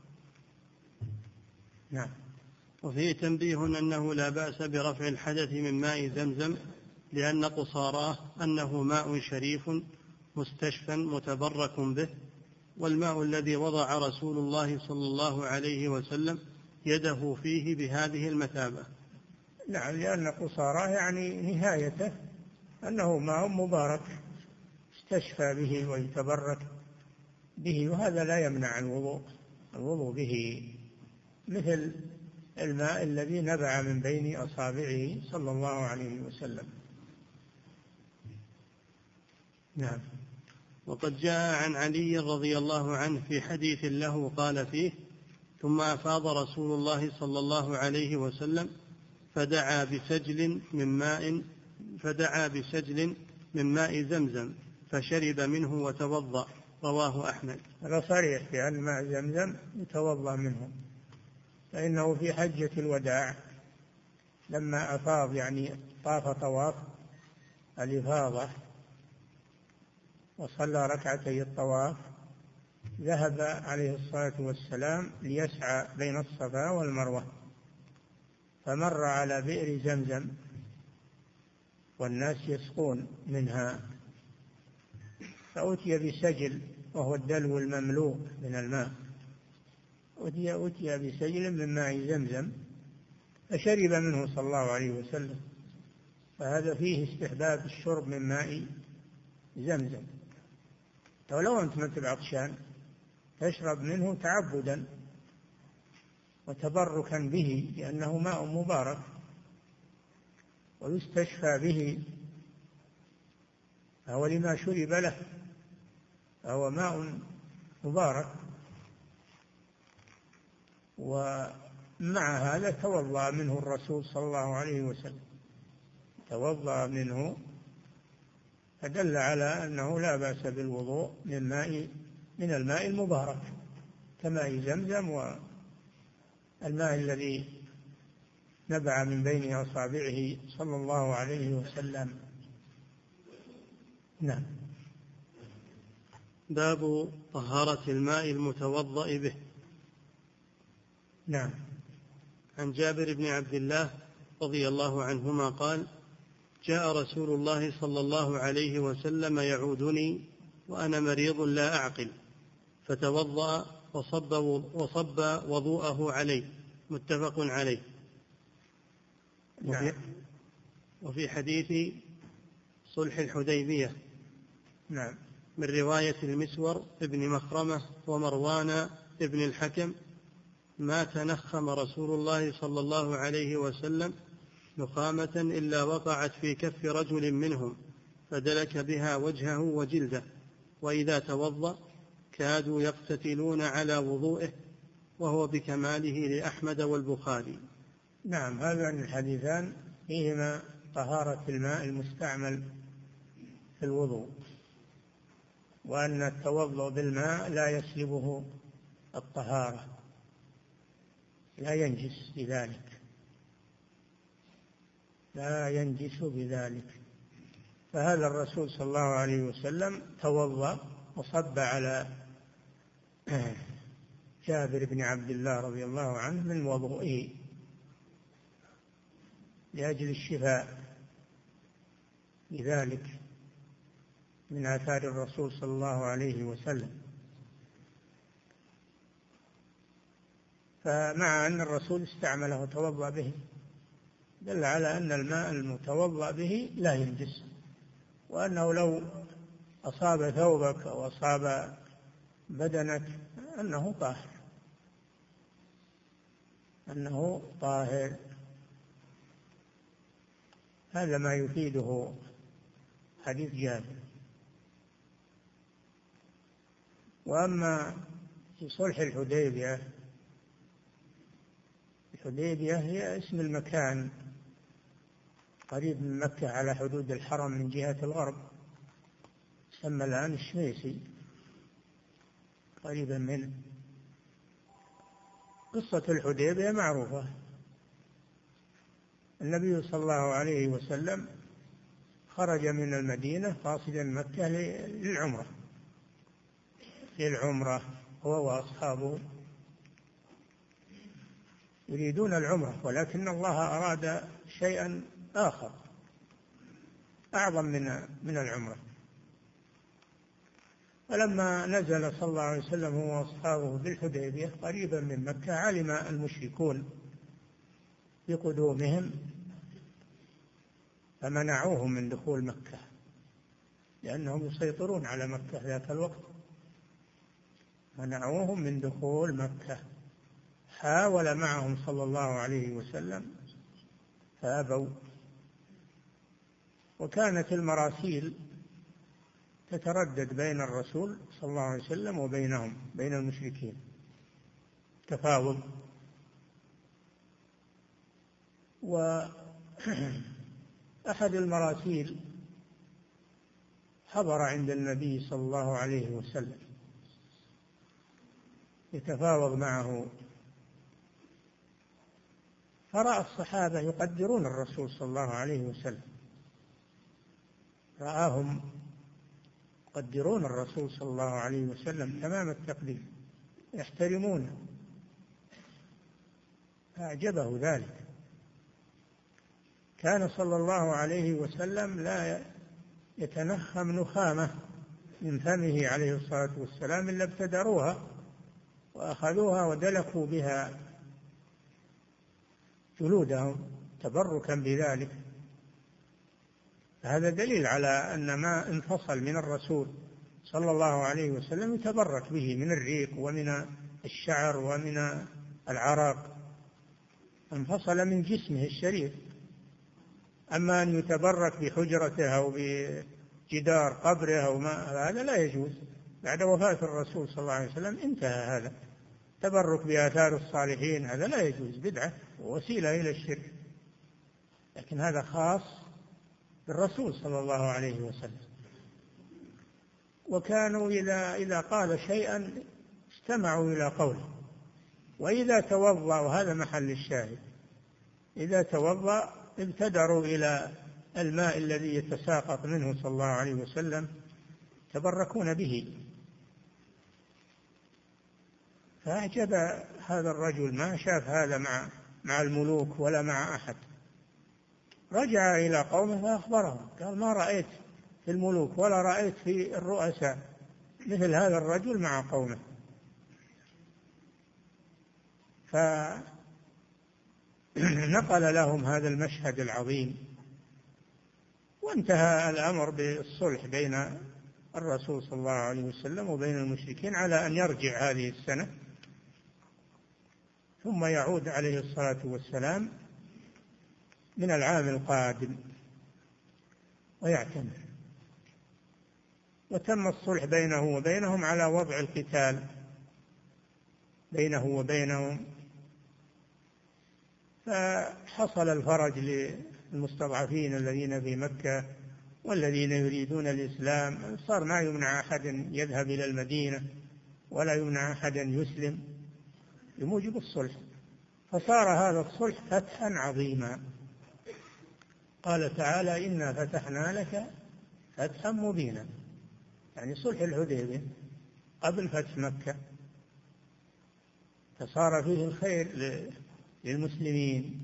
نعم. وفيه تنبيه أنه لا بأس برفع الحدث من ماء زمزم، لأن قصاراه أنه ماء شريف مستشفى متبرك به، والماء الذي وضع رسول الله صلى الله عليه وسلم يده فيه بهذه المثابة. نعم، لأن قصاراه يعني نهايته أنه ماء مبارك استشفى به ويتبرك به، وهذا لا يمنع الوضوء الوضوء به، مثل الماء الذي نبع من بين أصابعه صلى الله عليه وسلم. نعم. وقد جاء عن علي رضي الله عنه في حديث له قال فيه: ثم أفاض رسول الله صلى الله عليه وسلم فدعا بسجل من ماء فدعا بسجل من ماء زمزم فشرب منه وتوضأ. رواه أحمد. هذا صريح في أن ماء زمزم يتوضأ منه، فإنه في حجة الوداع لما أفاض، يعني طاف طواف الإفاضة وصلى ركعتي الطواف، ذهب عليه الصلاة والسلام ليسعى بين الصفا والمروة، فمر على بئر زمزم والناس يسقون منها، فأتي بسجل وهو الدلو المملوء من الماء، أتي, أتي بسجل من ماء زمزم فشرب منه صلى الله عليه وسلم. فهذا فيه استحباب الشرب من ماء زمزم، ولو أنت ما تبع عطشان تشرب منه تعبدا وتبركا به، لأنه ماء مبارك ويستشفى به، فهو لما شرب له، فهو ماء مبارك. ومع هذا توضأ منه الرسول صلى الله عليه وسلم، توضأ منه، فدل على أنه لا بأس بالوضوء من ماء من الماء المبارك كماء زمزم والماء الذي نبع من بين أصابعه صلى الله عليه وسلم. نعم. باب طهارة الماء المتوضأ به. نعم. عن جابر بن عبد الله رضي الله عنهما قال: جاء رسول الله صلى الله عليه وسلم يعودني وأنا مريض لا أعقل، فتوضأ وصب, وصب وضوءه عليه، متفق عليه. نعم. وفي حديث صلح الحديبية نعم. من رواية المسور ابن مخرمة ومروان ابن الحكم: ما تنخم رسول الله صلى الله عليه وسلم نخامة إلا وقعت في كف رجل منهم فدلك بها وجهه وجلده، وإذا توضأ كادوا يقتتلون على وضوئه، وهو بكماله لأحمد والبخاري. نعم. هذان الحديثان فيهما طهارة الماء المستعمل في الوضوء، وأن التوضؤ بالماء لا يسلبه الطهارة، لا ينجس بذلك، لا ينجس بذلك. فهذا الرسول صلى الله عليه وسلم توضأ وصب على جابر بن عبد الله رضي الله عنه من وضوئه لأجل الشفاء لذلك من آثار الرسول صلى الله عليه وسلم. فمع أن الرسول استعمله وتوضأ به دل على أن الماء المتوضأ به لا ينجس، وأنه لو أصاب ثوبك أو أصاب بدنك أنه طاهر، أنه طاهر. هذا ما يفيده حديث جابر. وأما في صلح الحديبية، الحديبية هي اسم المكان قريب من مكة على حدود الحرم من جهة الغرب، يسمى الآن الشميسي، قريبا منه. قصة الحديبية معروفة. النبي صلى الله عليه وسلم خرج من المدينة قاصدا مكة للعمرة للعمرة هو وأصحابه يريدون العمرة، ولكن الله أراد شيئا آخر أعظم من من العمرة. فلما نزل صلى الله عليه وسلم هو وأصحابه بالحديبية قريبا من مكة علم المشركون بقدومهم فمنعوهم من دخول مكة، لأنهم يسيطرون على مكة ذاك الوقت، منعوهم من دخول مكة. حاول معهم صلى الله عليه وسلم فأبوا. وكانت المراسيل تتردد بين الرسول صلى الله عليه وسلم وبينهم بين المشركين تفاوض. وأحد المراسيل حضر عند النبي صلى الله عليه وسلم يتفاوض معه، فرأى الصحابة يقدرون الرسول صلى الله عليه وسلم، رآهم يقدرون الرسول صلى الله عليه وسلم تمام التقدير، يحترمونه، فأعجبه ذلك. كان صلى الله عليه وسلم لا يتنخم نخامة من فمه عليه الصلاة والسلام إلا ابتدروها وأخذوها ودلكوا بها جلودهم تبركا بذلك. هذا دليل على أن ما انفصل من الرسول صلى الله عليه وسلم يتبرك به من الريق ومن الشعر ومن العرق، انفصل من جسمه الشريف. أما أن يتبرك بحجرته أو بجدار قبره أو ما، هذا لا يجوز. بعد وفاة الرسول صلى الله عليه وسلم انتهى هذا. تبرك بآثار الصالحين هذا لا يجوز، بدعة ووسيلة إلى الشرك، لكن هذا خاص بالرسول صلى الله عليه وسلم. وكانوا إذا إذا قال شيئا استمعوا إلى قوله، وإذا توضأ، وهذا محل الشاهد، إذا توضأ ابتدروا إلى الماء الذي يتساقط منه صلى الله عليه وسلم يتبركون به. فأعجب هذا الرجل، ما شاف هذا مع مع الملوك ولا مع أحد. رجع إلى قومه فأخبرهم، قال ما رأيت في الملوك ولا رأيت في الرؤساء مثل هذا الرجل مع قومه. فنقل لهم هذا المشهد العظيم، وانتهى الأمر بالصلح بين الرسول صلى الله عليه وسلم وبين المشركين على أن يرجع هذه السنة ثم يعود عليه الصلاة والسلام من العام القادم ويعتمر. وتم الصلح بينه وبينهم على وضع القتال بينه وبينهم، فحصل الفرج للمستضعفين الذين في مكة والذين يريدون الإسلام. صار ما يمنع أحد يذهب إلى المدينة ولا يمنع أحد يسلم بموجب الصلح، فصار هذا الصلح فتحا عظيما. قال تعالى إنا فتحنا لك فتحا مبينا، يعني صلح الحديبية قبل فتح مكة، فصار فيه الخير للمسلمين.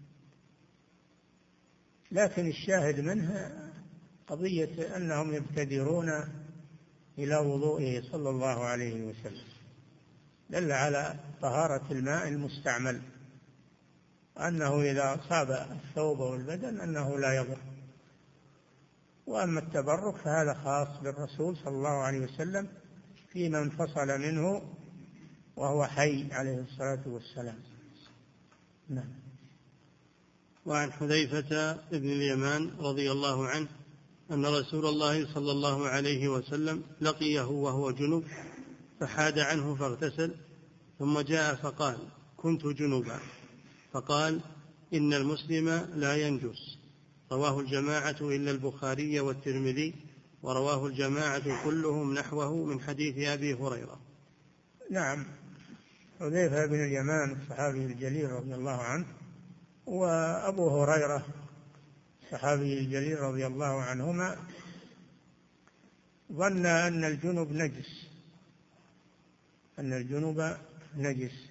لكن الشاهد منها قضية أنهم يبتدرون إلى وضوئه صلى الله عليه وسلم، دل على طهارة الماء المستعمل، أنه إذا أصاب الثوب والبدن أنه لا يضر. وأما التبرك فهذا خاص بالرسول صلى الله عليه وسلم فيما انفصل منه وهو حي عليه الصلاة والسلام. نعم. وعن حذيفة بن اليمان رضي الله عنه أن رسول الله صلى الله عليه وسلم لقيه وهو جنب فحاد عنه فاغتسل، ثم جاء فقال كنت جنبا، فقال إن المسلم لا ينجس. رواه الجماعة إلا البخاري والترمذي، ورواه الجماعة كلهم نحوه من حديث أبي هريرة. نعم، حذيفة بن اليمان الصحابي الجليل رضي الله عنه، وأبو هريرة الصحابي الجليل رضي الله عنهما ظن أن الجنب نجس أن الجنب نجس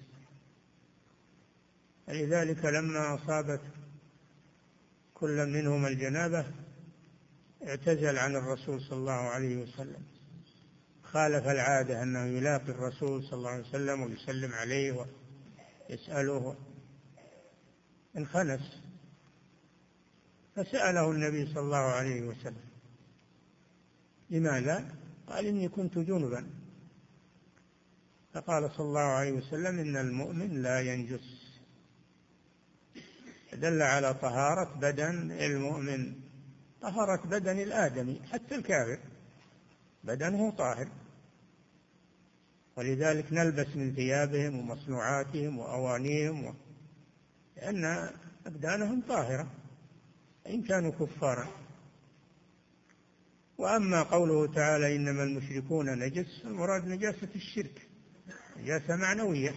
لذلك لما أصابت كل منهما الجنابة اعتزل عن الرسول صلى الله عليه وسلم، خالف العادة أنه يلاقي الرسول صلى الله عليه وسلم ويسلم عليه ويسأله، انخنس، فسأله النبي صلى الله عليه وسلم لماذا؟ قال إني كنت جنبا، فقال صلى الله عليه وسلم إن المؤمن لا ينجس، دل على طهارة بدن المؤمن، طهارة بدن الآدمي حتى الكافر بدنه طاهر، ولذلك نلبس من ثيابهم ومصنوعاتهم وأوانيهم و... لأن أبدانهم طاهرة إن كانوا كفارا. وأما قوله تعالى إنما المشركون نجس، المراد نجاسة الشرك، نجاسة معنوية.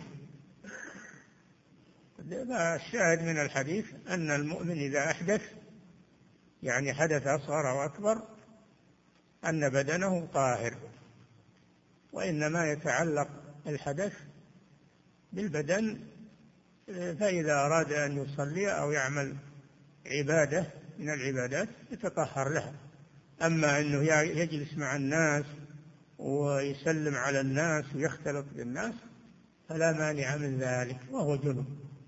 الشاهد من الحديث أن المؤمن إذا أحدث يعني حدث أصغر أو أكبر أن بدنه طاهر، وإنما يتعلق الحدث بالبدن، فإذا أراد أن يصلي أو يعمل عبادة من العبادات يتطهر لها. أما أنه يجلس مع الناس ويسلم على الناس ويختلط بالناس فلا مانع من ذلك وهو جنب.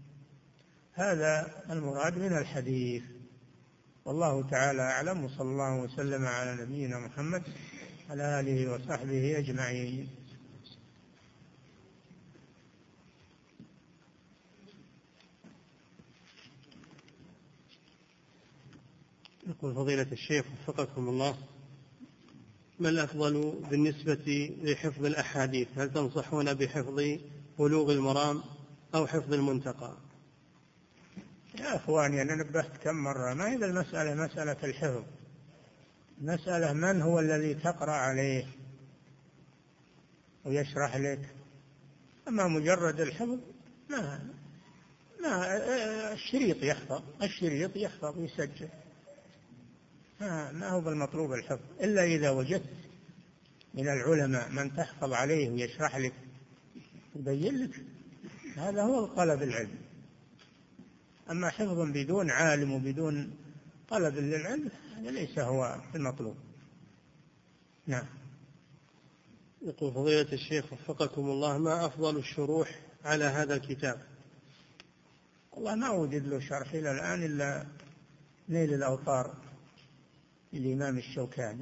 هذا المراد من الحديث، والله تعالى أعلم، وصلى الله وسلم على نبينا محمد على آله وصحبه أجمعين. يقول فضيلة الشيخ وفقكم الله، ما الأفضل بالنسبة لحفظ الأحاديث؟ هل تنصحون بحفظ بلوغ المرام أو حفظ المنتقى؟ يا أخواني أنا نبهت كم مرة، ما هي المسألة مسألة الحفظ، مسألة من هو الذي تقرأ عليه ويشرح لك. أما مجرد الحفظ ما ما الشريط يحفظ الشريط يحفظ ويسجل، ما, ما هو بالمطلوب الحفظ إلا إذا وجدت من العلماء من تحفظ عليه ويشرح لك يبين لك، هذا هو طلب العلم. أما حفظ بدون عالم وبدون طلب للعلم هذا ليس هو المطلوب. نعم. يقول فضيلة الشيخ وفقكم الله، ما أفضل الشروح على هذا الكتاب؟ والله ما وجد له شرح إلى الآن إلا نيل الأوطار للإمام الشوكاني،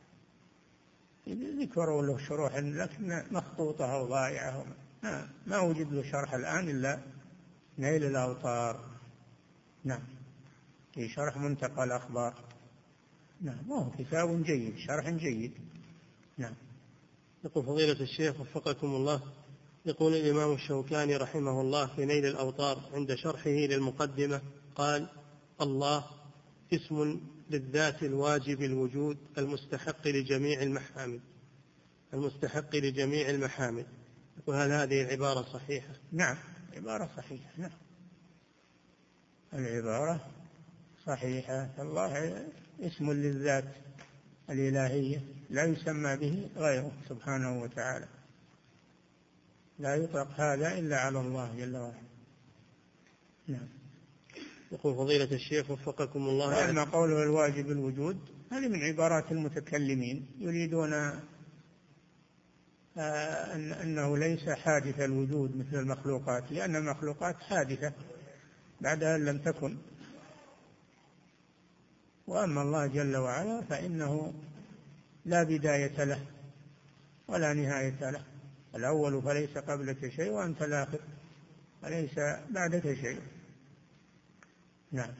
ذكروا له شروح لكن مخطوطة أو ضائعة، ما, ما وجد له شرح الآن إلا نيل الأوطار. نعم، في شرح منتقى الأخبار. نعم، وهو كتاب جيد، شرح جيد. نعم. يقول فضيلة الشيخ وفقكم الله، يقول الإمام الشوكاني رحمه الله في نيل الأوطار عند شرحه للمقدمة قال: الله اسم للذات الواجب الوجود المستحق لجميع المحامد المستحق لجميع المحامد وهل هذه العبارة صحيحة؟ نعم، عبارة صحيحة. نعم، العبارة صحيحة. الله اسم للذات الإلهية لا يسمى به غيره سبحانه وتعالى، لا يطلق هذا إلا على الله جل وعلا. نعم. يقول فضيلة الشيخ وفقكم الله، أما قوله الواجب الوجود هذه من عبارات المتكلمين، يريدون أن أنه ليس حادث الوجود مثل المخلوقات، لأن المخلوقات حادثة بعد أن لم تكن، وأما الله جل وعلا فإنه لا بداية له ولا نهاية له، الأول فليس قبلك شيء وأنت الآخر فليس بعدك شيء. نعم.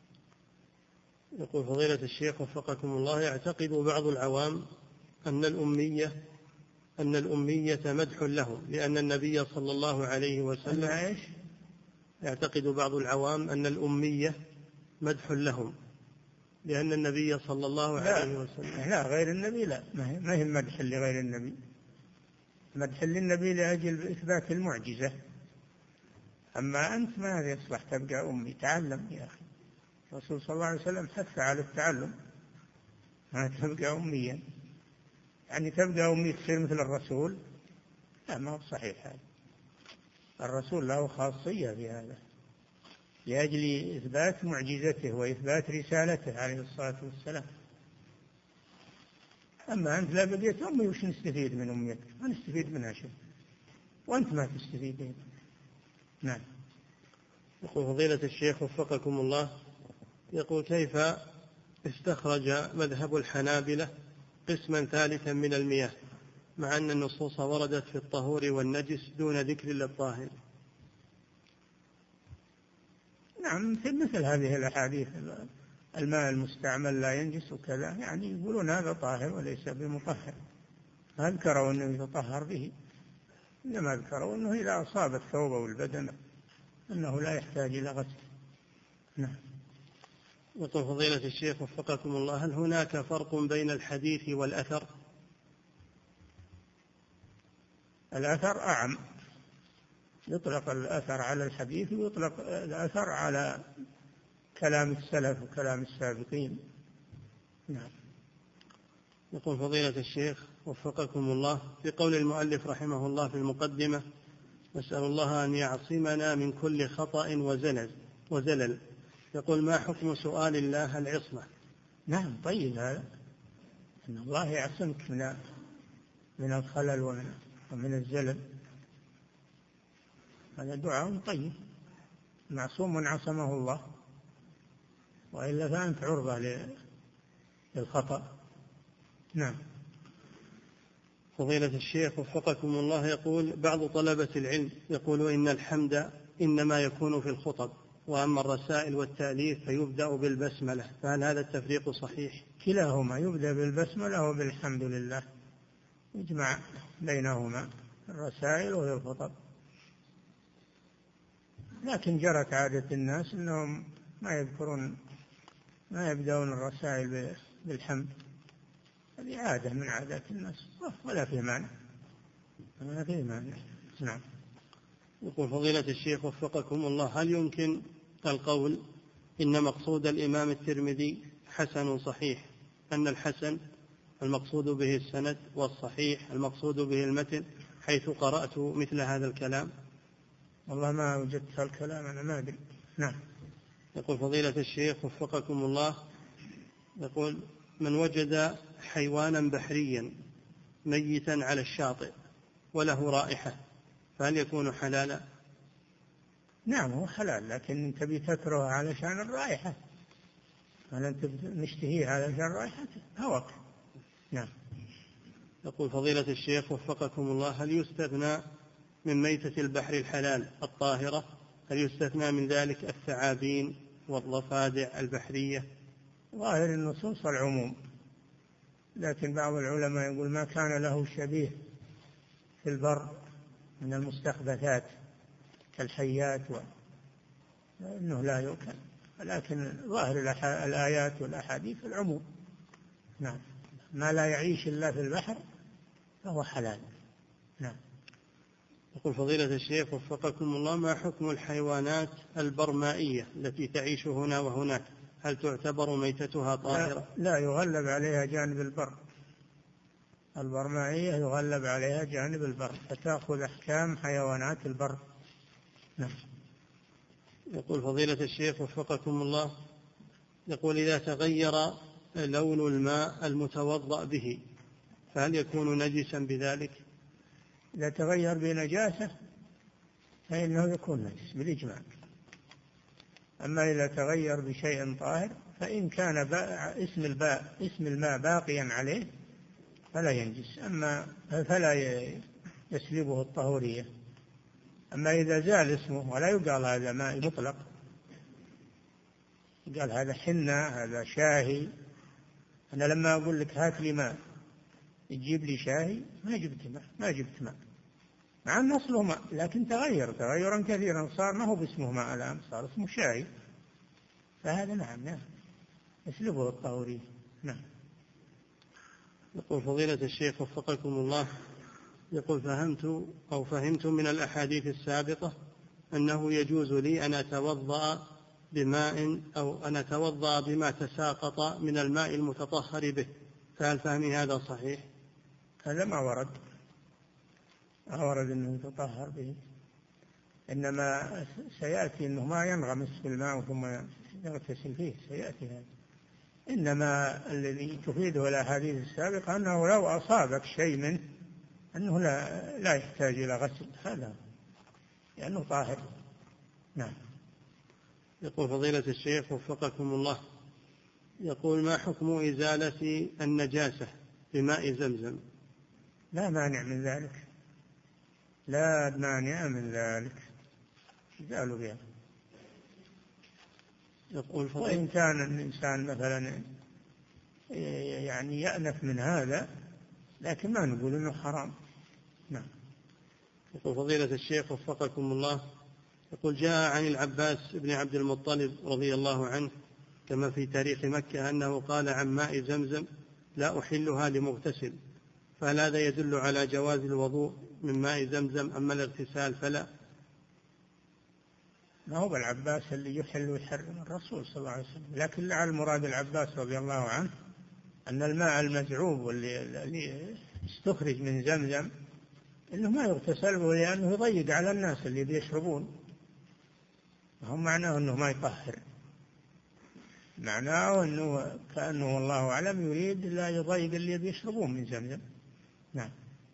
يقول فضيلة الشيخ وفقكم الله، يعتقد بعض العوام أن الأمية أن الأمية مدح لهم لأن النبي صلى الله عليه وسلم إيش؟ يعتقد بعض العوام أن الأمية مدح لهم لأن النبي صلى الله عليه وسلم لا غير النبي لا ما هي مدح لغير النبي، مدح للنبي لأجل إثبات المعجزة. أما أنت ما يصلح تبقى أمي، تعلم يا أخي. الرسول صلى الله عليه وسلم حث على التعلم، ما تبقى أميا، يعني تبقى أمي تصير مثل الرسول، لا ما هو صحيح هذا. الرسول له خاصية في هذا لأجل إثبات معجزته وإثبات رسالته عليه الصلاة والسلام. أما أنت لا بقيت أمي وش نستفيد من أميتك؟ ما نستفيد منها شيء وأنت ما تستفيدين. نعم. يقول فضيلة الشيخ وفقكم الله، يقول كيف استخرج مذهب الحنابلة قسما ثالثا من المياه مع أن النصوص وردت في الطهور والنجس دون ذكر للطاهر؟ نعم، في مثل هذه الأحاديث الماء المستعمل لا ينجس وكذا، يعني يقولون هذا طاهر وليس بمطهر، ما ذكروا أنه يتطهر به، إنما ذكروا أنه إذا أصاب الثوب والبدن أنه لا يحتاج إلى غسل. نعم. يقول فضيلة الشيخ وفقكم الله، هل هناك فرق بين الحديث والأثر؟ الأثر أعم، يطلق الأثر على الحديث ويطلق الأثر على كلام السلف وكلام السابقين. نعم. يقول فضيلة الشيخ وفقكم الله، في قول المؤلف رحمه الله في المقدمة: نسأل الله أن يعصمنا من كل خطأ وزلل وزلل، يقول: ما حكم سؤال الله العصمة؟ نعم طيب، هذا أن الله يعصمك من من الخلل ومن ومن الزلل، هذا دعاء طيب، معصوم عصمه الله، وإلا فأنت عرضة للخطأ. نعم. فضيلة الشيخ وفقكم الله، يقول بعض طلبة العلم يقول إن الحمد إنما يكون في الخطب، وأما الرسائل والتأليف فيبدأ بالبسملة، فهل هذا التفريق صحيح؟ كلاهما يبدأ بالبسملة وبالحمد لله، يجمع بينهما الرسائل والخطب، لكن جرت عادة الناس أنهم ما يذكرون ما يبدأون الرسائل بالحمد، هذه عادة من عادات الناس ولا في مانع، ولا في مانع. نعم. يقول فضيلة الشيخ وفقكم الله، هل يمكن القول إن مقصود الإمام الترمذي حسن صحيح، أن الحسن المقصود به السند والصحيح المقصود به المتن، حيث قرأت مثل هذا الكلام؟ والله ما وجدت الكلام، أنا ما أدري. نعم. يقول فضيلة الشيخ وفقكم الله، يقول: من وجد حيوانا بحريا ميتا على الشاطئ وله رائحة فهل يكون حلالا؟ نعم هو حلال، لكن انت بتتره علشان الرائحة، هل انت مشتهيه علشان رائحته؟ هواك. نعم. يقول فضيلة الشيخ وفقكم الله، هل يستثنى من ميتة البحر الحلال الطاهرة، هل يستثنى من ذلك الثعابين والضفادع البحرية؟ ظاهر النصوص العموم، لكن بعض العلماء يقول ما كان له شبيه في البر من المستخبثات كالحيات وإنه لا يؤكل، لكن ظاهر الآيات والأحاديث العموم. نعم. ما لا يعيش إلا في البحر فهو حلال. نعم. يقول فضيلة الشيخ وفقكم الله، ما حكم الحيوانات البرمائية التي تعيش هنا وهناك، هل تعتبر ميتتها طاهرة؟ لا, لا يغلب عليها جانب البر، البرمائية يغلب عليها جانب البر فتأخذ أحكام حيوانات البر. نعم. يقول فضيلة الشيخ وفقكم الله، يقول: إذا تغير لون الماء المتوضأ به فهل يكون نجسا بذلك؟ إذا تغير بنجاسة فإنه يكون نجس بالإجماع، أما إذا تغير بشيء طاهر فإن كان اسم الباء اسم الماء باقيا عليه فلا ينجس، أما فلا يسلبه الطهورية. أما إذا زال اسمه ولا يقال هذا ماء مطلق، قال هذا حنة هذا شاهي، أنا لما أقول لك هات لي ماء تجيب لي شاهي ما جبت ماء ما جبت ماء مع أن أصله ماء، لكن تغير تغيرا كثيرا، صار ما هو باسمه ماء الآن، صار اسمه شاهي، فهذا نعم نعم يسلبه الطهورية. نعم. يقول فضيلة الشيخ وفقكم الله، يقول فهمت أو فهمت من الأحاديث السابقة أنه يجوز لي أن أتوضأ بماء أو أن أتوضأ بما تساقط من الماء المتطهر به، فهل فهمي هذا صحيح؟ هذا ما ورد، ما ورد أنه يتطهر به، إنما سيأتي أنه ما ينغمس في الماء ثم يغتسل فيه، سيأتي هذا. إنما الذي تفيده الأحاديث السابقة أنه لو أصابك شيء منه أنه لا, لا يحتاج إلى غسل، هذا لأنه طاهر. نعم. يقول فضيلة الشيخ وفقكم الله، يقول ما حكم إزالة النجاسة بماء زمزم؟ لا مانع من ذلك، لا مانع من ذلك، يزال بها. يقول وإن كان الإنسان مثلا يعني يأنف من هذا، لكن ما نقول إنه حرام. نعم. يقول فضيلة الشيخ وفقكم الله، يقول جاء عن العباس بن عبد المطلب رضي الله عنه كما في تاريخ مكة أنه قال عن ماء زمزم لا أحلها لمغتسل، فهل هذا يدل على جواز الوضوء من ماء زمزم أما الاغتسال فلا؟ ما هو العباس اللي يحل ويحرم، الرسول صلى الله عليه وسلم، لكن لعل المراد العباس رضي الله عنه أن الماء المزعوب واللي استخرج من زمزم إنه ما يغتسل به لأنه يضيق على الناس اللي بيشربون، هم معناه أنه ما يطهر، معناه أنه كأنه الله أعلم يريد لا يضيق اللي بيشربون من زمزم. نعم.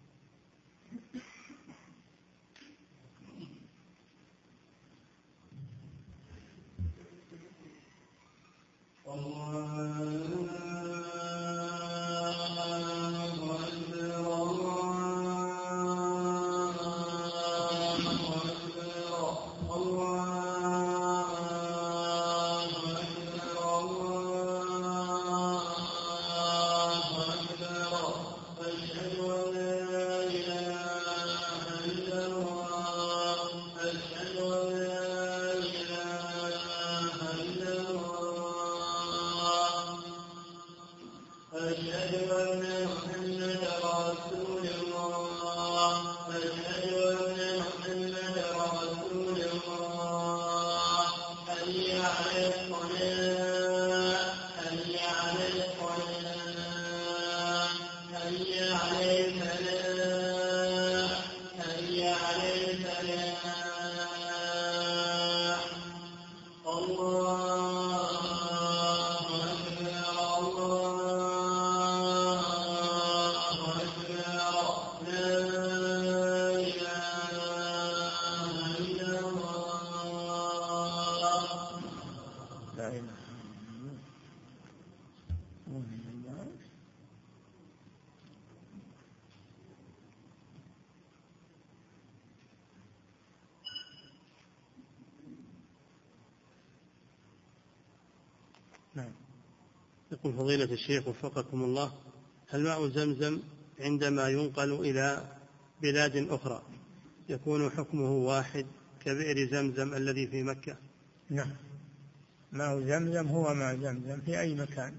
يقول فضيلة الشيخ وفقكم الله، هل ماء زمزم عندما ينقل إلى بلاد أخرى يكون حكمه واحد كبئر زمزم الذي في مكة؟ نعم، ماء زمزم هو ماء زمزم في أي مكان،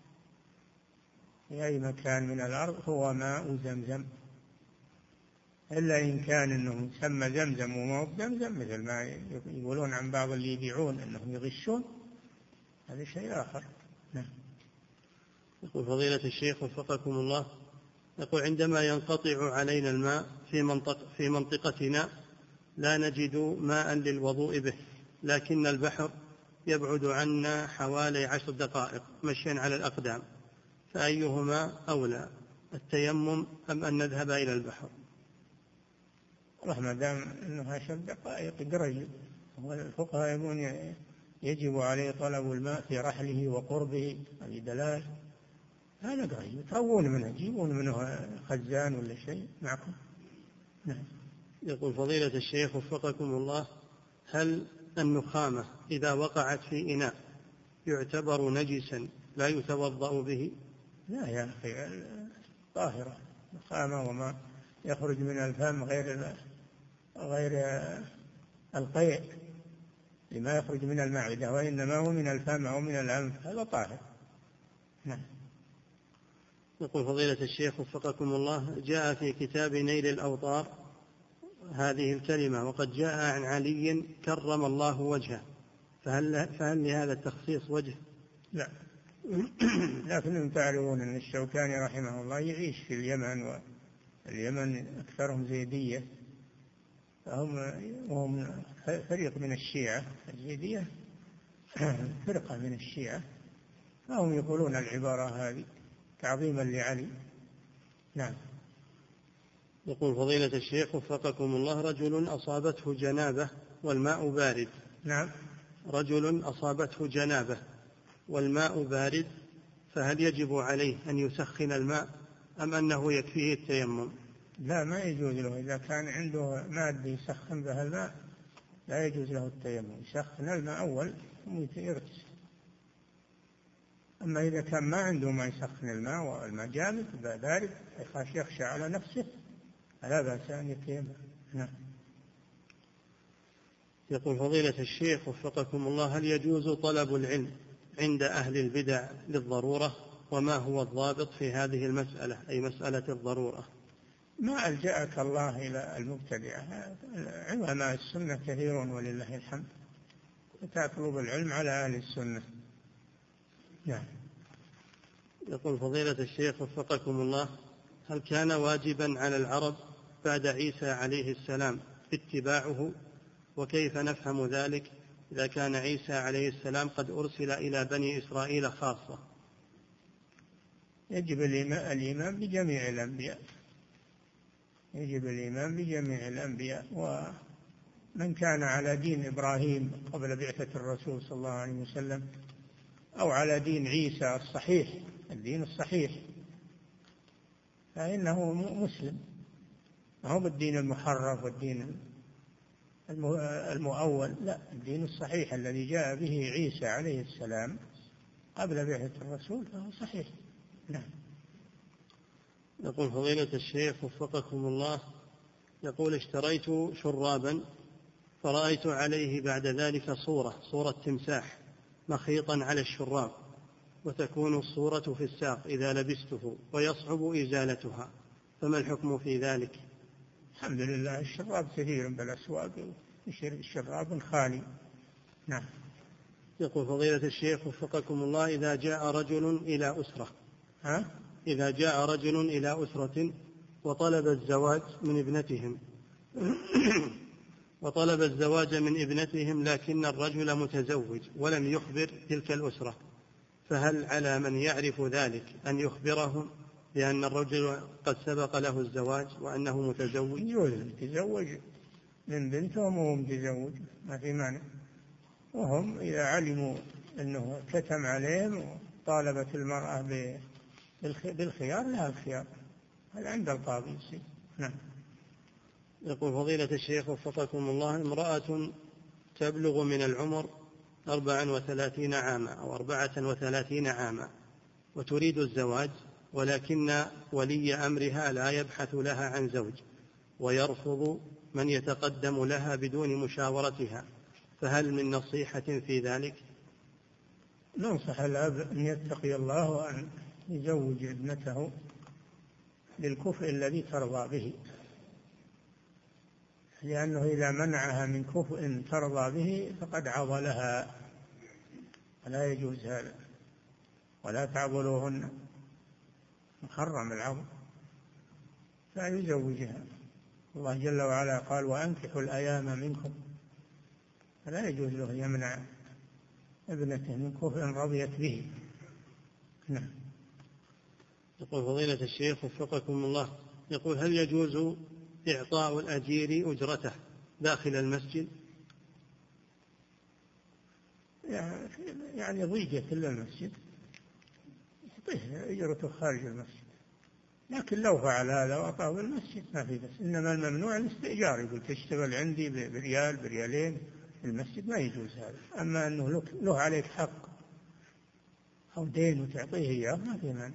في أي مكان من الأرض هو ماء زمزم، إلا إن كان أنه يسمى زمزم وما هو زمزم، مثل ما يقولون عن بعض اللي يبيعون أنهم يغشون، هذا شيء آخر. نعم. يقول فضيلة الشيخ وفقكم الله، يقول عندما ينقطع علينا الماء في منطقة في منطقتنا لا نجد ماء للوضوء به، لكن البحر يبعد عنا حوالي عشر دقائق مشيا على الأقدام، فأيهما أولى، التيمم أم أن نذهب إلى البحر؟ والله ما دام أنه عشر دقائق قريب، والفقهاء يقولون يجب عليه طلب الماء في رحله وقربه، هذه دلالة، هذا قريب تروون منه، تجيبون منه خزان ولا شيء معكم. نعم. يقول فضيلة الشيخ وفقكم الله، هل النخامة إذا وقعت في إناء يعتبر نجسا لا يتوضأ به؟ لا يا أخي، طاهرة النخامة، وما يخرج من الفم غير غير القيء لما يخرج من المعدة، وإنما هو من الفم أو من الأنف، هذا طاهر. نعم. يقول فضيلة الشيخ وفقكم الله: جاء في كتاب نيل الأوطار هذه الكلمة وقد جاء عن علي كرم الله وجهه، فهل, فهل لهذا التخصيص وجه؟ لا، لكنهم تعلمون أن الشوكاني رحمه الله يعيش في اليمن، واليمن أكثرهم زيدية، فهم وهم فريق من الشيعة. الزيدية فرقة من الشيعة، فهم يقولون العبارة هذه تعظيما لعلي. نعم. يقول فضيلة الشيخ وفقكم الله: رجل أصابته جنابة والماء بارد. نعم. رجل أصابته جنابة والماء بارد، فهل يجب عليه أن يسخن الماء أم أنه يكفيه التيمم؟ لا، ما يجوز له. إذا كان عنده مادة يسخن بها الماء لا يجوز له التيمم، يسخن الماء أول ثم يغتسل. أما إذا كان ما عنده ما يسخن الماء والماء جامد بارد يخاف يخشى على نفسه فلا بأس أن يتيمم. نعم. يقول فضيلة الشيخ وفقكم الله: هل يجوز طلب العلم عند أهل البدع للضرورة؟ وما هو الضابط في هذه المسألة، أي مسألة الضرورة؟ ما ألجأك الله إلى المبتدعة، علماء السنة كثيرون ولله الحمد، فتطلب العلم على أهل السنة. نعم. يقول فضيلة الشيخ وفقكم الله: هل كان واجبا على العرب بعد عيسى عليه السلام اتباعه؟ وكيف نفهم ذلك إذا كان عيسى عليه السلام قد أرسل إلى بني إسرائيل خاصة؟ يجب الإيمان بجميع الأنبياء، يجب الإيمان بجميع الأنبياء، ومن كان على دين إبراهيم قبل بعثة الرسول صلى الله عليه وسلم أو على دين عيسى الصحيح، الدين الصحيح، فإنه مسلم، ما هو بالدين المحرف والدين المؤول، لا، الدين الصحيح الذي جاء به عيسى عليه السلام قبل بعثة الرسول فهو صحيح. نعم. يقول فضيلة الشيخ وفقكم الله: يقول اشتريت شرابا فرأيت عليه بعد ذلك صورة صورة تمساح مخيطا على الشراب، وتكون الصورة في الساق إذا لبسته ويصعب إزالتها، فما الحكم في ذلك؟ الحمد لله، الشراب كثير بالأسواق، الشراب خالي. نعم. يقول فضيلة الشيخ وفقكم الله: إذا جاء رجل إلى أسرة ها؟ إذا جاء رجل إلى أسرة وطلب الزواج من ابنتهم وطلب الزواج من ابنتهم لكن الرجل متزوج ولم يخبر تلك الأسرة، فهل على من يعرف ذلك أن يخبرهم لأن الرجل قد سبق له الزواج وأنه متزوج؟ يتزوج من بنتهم وهو متزوج، ما في مانع، وهم إذا علموا أنه كتم عليهم وطالبت المرأة بالخيار لها الخيار، هذا عند القاضي. نعم. يقول فضيلة الشيخ وفقكم الله: امرأة تبلغ من العمر أربعا وثلاثين عاما أو أربعة وثلاثين عاما وتريد الزواج، ولكن ولي أمرها لا يبحث لها عن زوج ويرفض من يتقدم لها بدون مشاورتها، فهل من نصيحة في ذلك؟ ننصح الأب أن يتقي الله وأن يزوج ابنته بالكفء الذي ترضى به، لأنه إذا منعها من كفء ترضى به فقد عضلها، ولا يجوز هذا، ولا تعضلوهن، محرم العضل، فيزوجها. الله جل وعلا قال: وأنكحوا الأيام منكم، فلا يجوز له يمنع ابنته من كفء رضيت به. نعم. يقول فضيلة الشيخ وفقكم الله: يقول هل يجوز إعطاء الأجير أجرته داخل المسجد؟ يعني ضيقة إلا المسجد يعطيه أجرته خارج المسجد، لكن لو فعل هذا وأعطاه المسجد ما في بس، إنما الممنوع الاستئجار، يقول تشتغل عندي بريال بريالين في المسجد، ما يجوز هذا. أما أنه له عليك حق أو دين وتعطيه إياه ما في مانع.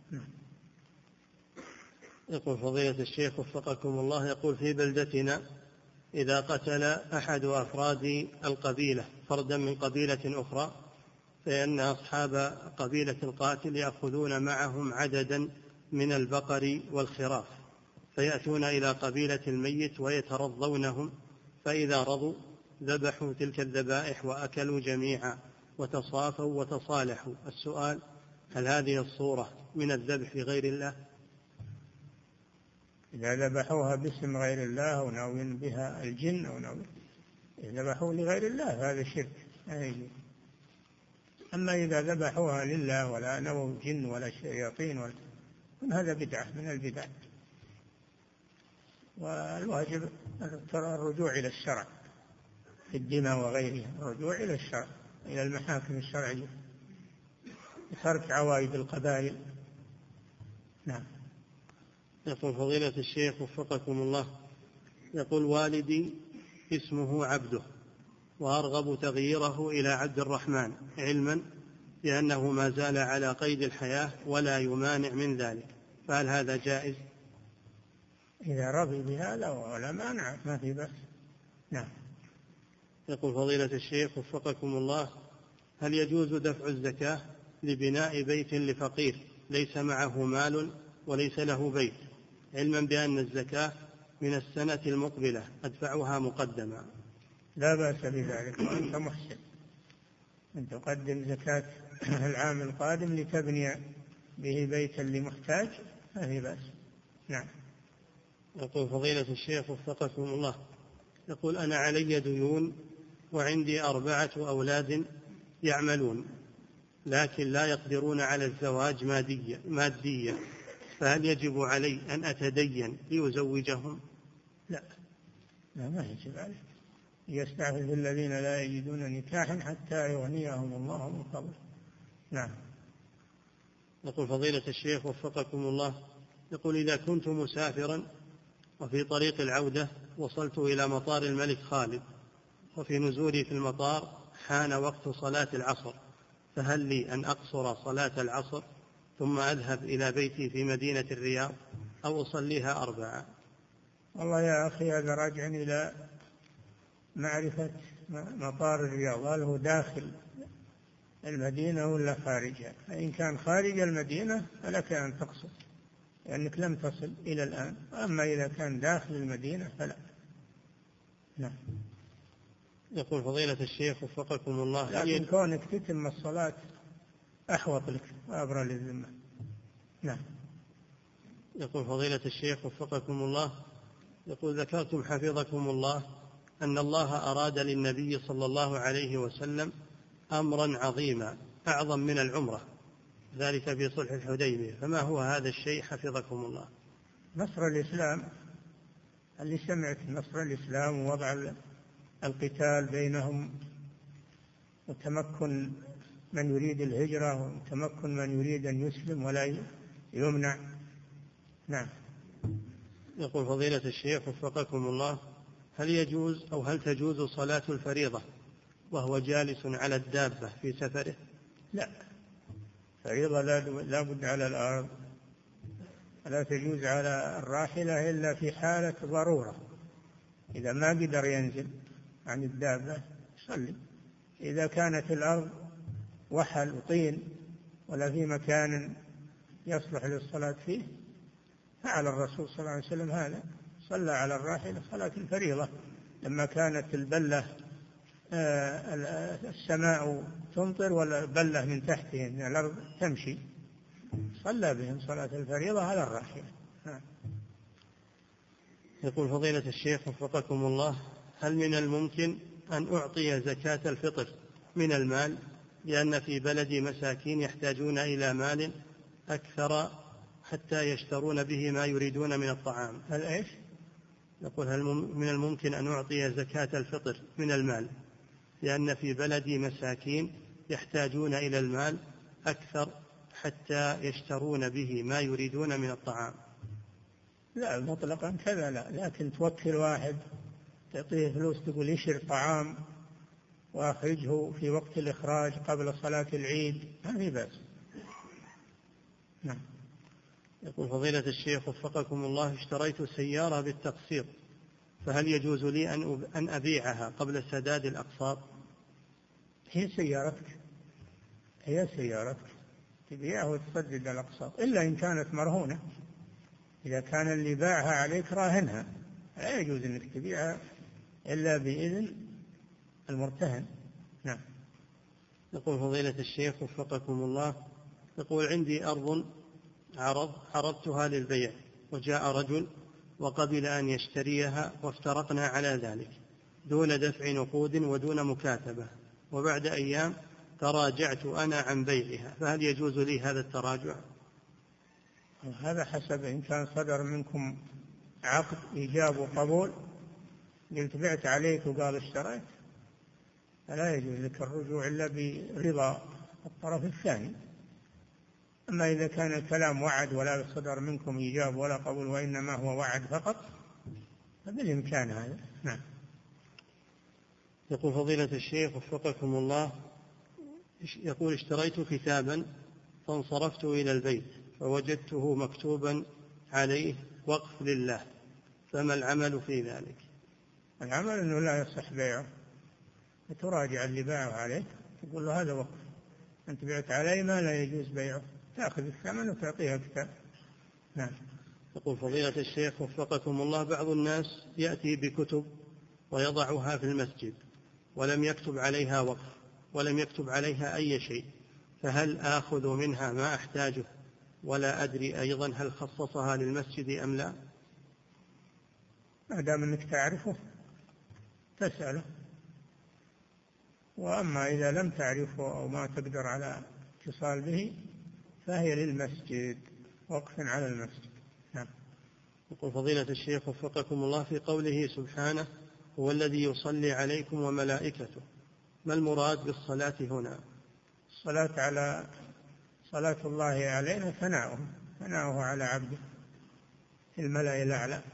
يقول فضيلة الشيخ وفقكم الله: يقول في بلدتنا إذا قتل أحد أفراد القبيلة فردا من قبيلة أخرى، فإن أصحاب قبيلة القاتل يأخذون معهم عددا من البقر والخراف، فيأتون إلى قبيلة الميت ويترضونهم، فإذا رضوا ذبحوا تلك الذبائح وأكلوا جميعا وتصافوا وتصالحوا. السؤال: هل هذه الصورة من الذبح لغير الله؟ إذا ذبحوها باسم غير الله أو ناوين بها الجن أو ناوين ذبحوا لغير الله هذا شرك. أما إذا ذبحوها لله ولا نووا جن ولا شياطين ولا هذا بدعة من البدع. والواجب الرجوع إلى الشرع في الدماء وغيرها، الرجوع إلى الشرع إلى المحاكم الشرعية لترك عوائد القبائل. نعم. يقول فضيلة الشيخ وفقكم الله، يقول والدي اسمه عبده وأرغب تغييره إلى عبد الرحمن، علما بأنه ما زال على قيد الحياة ولا يمانع من ذلك، فهل هذا جائز؟ إذا رضي بهذا ولا مانع ما في بأس. نعم. يقول فضيلة الشيخ وفقكم الله، هل يجوز دفع الزكاة لبناء بيت لفقير ليس معه مال وليس له بيت، علما بأن الزكاة من السنة المقبلة أدفعها مقدما؟ لا بأس بذلك، وأنت محسن أن تقدم زكاة العام القادم لتبني به بيتا لمحتاج، ما في بأس. نعم. يقول فضيلة الشيخ وفقكم الله، يقول أنا علي ديون وعندي أربعة أولاد يعملون لكن لا يقدرون على الزواج ماديا ماديا فهل يجب علي أن أتدين ليزوجهم؟ لا لا ما يجب عليه. يستعفف الذين لا يجدون نكاحا حتى يغنيهم الله من فضله. نعم. يقول فضيلة الشيخ وفقكم الله، يقول إذا كنت مسافرا وفي طريق العودة وصلت إلى مطار الملك خالد وفي نزولي في المطار حان وقت صلاة العصر، فهل لي أن أقصر صلاة العصر ثم أذهب إلى بيتي في مدينة الرياض أو أصليها أربعة؟ والله يا أخي هذا راجع إلى معرفة مطار الرياض، هل هو داخل المدينة ولا خارجها؟ فإن كان خارج المدينة فلك أن تقصر لأنك لم تصل إلى الآن، أما إذا كان داخل المدينة فلا. نعم. يقول فضيلة الشيخ وفقكم الله، لكن كونك تتم الصلاة أحوط لك وأبرى للذمة. نعم. يقول فضيلة الشيخ وفقكم الله، يقول ذكرتم حفظكم الله أن الله أراد للنبي صلى الله عليه وسلم أمرا عظيما أعظم من العمرة، ذلك في صلح الحديبية، فما هو هذا الشيء حفظكم الله؟ نصر الإسلام، اللي سمعت نصر الإسلام ووضع القتال بينهم وتمكن من يريد الهجرة وتمكن من يريد أن يسلم ولا يمنع. نعم. يقول فضيلة الشيخ وفقكم الله، هل يجوز أو هل تجوز صلاة الفريضة وهو جالس على الدابة في سفره؟ لا، فريضة لا بد على الأرض، لا تجوز على الراحلة إلا في حالة ضرورة، إذا ما قدر ينزل عن الدابة صلي. إذا كانت الأرض وحل وطين ولا في مكان يصلح للصلاة فيه فعل الرسول صلى الله عليه وسلم هذا، صلى على الراحلة صلاة الفريضة لما كانت البلة السماء تمطر ولا بلة من تحته الأرض تمشي، صلى بهم صلاة الفريضة على الراحلة. يقول فضيلة الشيخ وفقكم الله، هل من الممكن أن أعطي زكاة الفطر من المال لأن في بلدي مساكين يحتاجون إلى مال أكثر حتى يشترون به ما يريدون من الطعام؟ هل إيش؟ يقول هل من الممكن أن أعطي زكاة الفطر من المال لأن في بلدي مساكين يحتاجون إلى المال أكثر حتى يشترون به ما يريدون من الطعام؟ لا مطلقا كذا لا، لكن توكل واحد تعطيه فلوس تقول يشر طعام وأخرجه في وقت الإخراج قبل صلاة العيد ما في بأس. نعم. يقول فضيلة الشيخ وفقكم الله، اشتريت سيارة بالتقسيط، فهل يجوز لي أن أبيعها قبل سداد الأقساط؟ هي سيارتك، هي سيارتك تبيعه وتسدد الأقساط، إلا إن كانت مرهونة. إذا كان اللي باعها عليك راهنها لا يجوز أنك تبيعها إلا بإذن المرتهن. نعم. يقول فضيلة الشيخ وفقكم الله، يقول عندي أرض عرض عرضتها للبيع وجاء رجل وقبل أن يشتريها وافترقنا على ذلك دون دفع نقود ودون مكاتبة، وبعد أيام تراجعت أنا عن بيعها، فهل يجوز لي هذا التراجع؟ هذا حسب، إن كان صدر منكم عقد إيجاب وقبول، قلت بعت عليك وقال اشتريت، فلا يجوز لك الرجوع إلا برضا الطرف الثاني. أما إذا كان الكلام وعد ولا صدر منكم إيجاب ولا قبول وإنما هو وعد فقط فبالإمكان هذا. نعم. يقول فضيلة الشيخ وفقكم الله، يقول اشتريت كتابا فانصرفت إلى البيت فوجدته مكتوبا عليه وقف لله، فما العمل في ذلك؟ العمل أنه لا يصح بيعه، فتراجع اللي باعه عليك تقول له هذا وقف، أنت بعت علي ما لا يجوز بيعه، تأخذ الثمن وتعطيها كتاب. نعم. يقول فضيلة الشيخ وفقكم الله، بعض الناس يأتي بكتب ويضعها في المسجد ولم يكتب عليها وقف ولم يكتب عليها أي شيء، فهل آخذ منها ما أحتاجه ولا أدري أيضا هل خصصها للمسجد أم لا؟ ما دام أنك تعرفه تسأله، وأما إذا لم تعرفه أو ما تقدر على اتصال به فهي للمسجد، وقف على المسجد. نعم. يقول فضيلة الشيخ وفقكم الله، في قوله سبحانه هو الذي يصلي عليكم وملائكته، ما المراد بالصلاة هنا؟ الصلاة على صلاة الله علينا ثناؤه ثناؤه على عبده في الملأ الأعلى.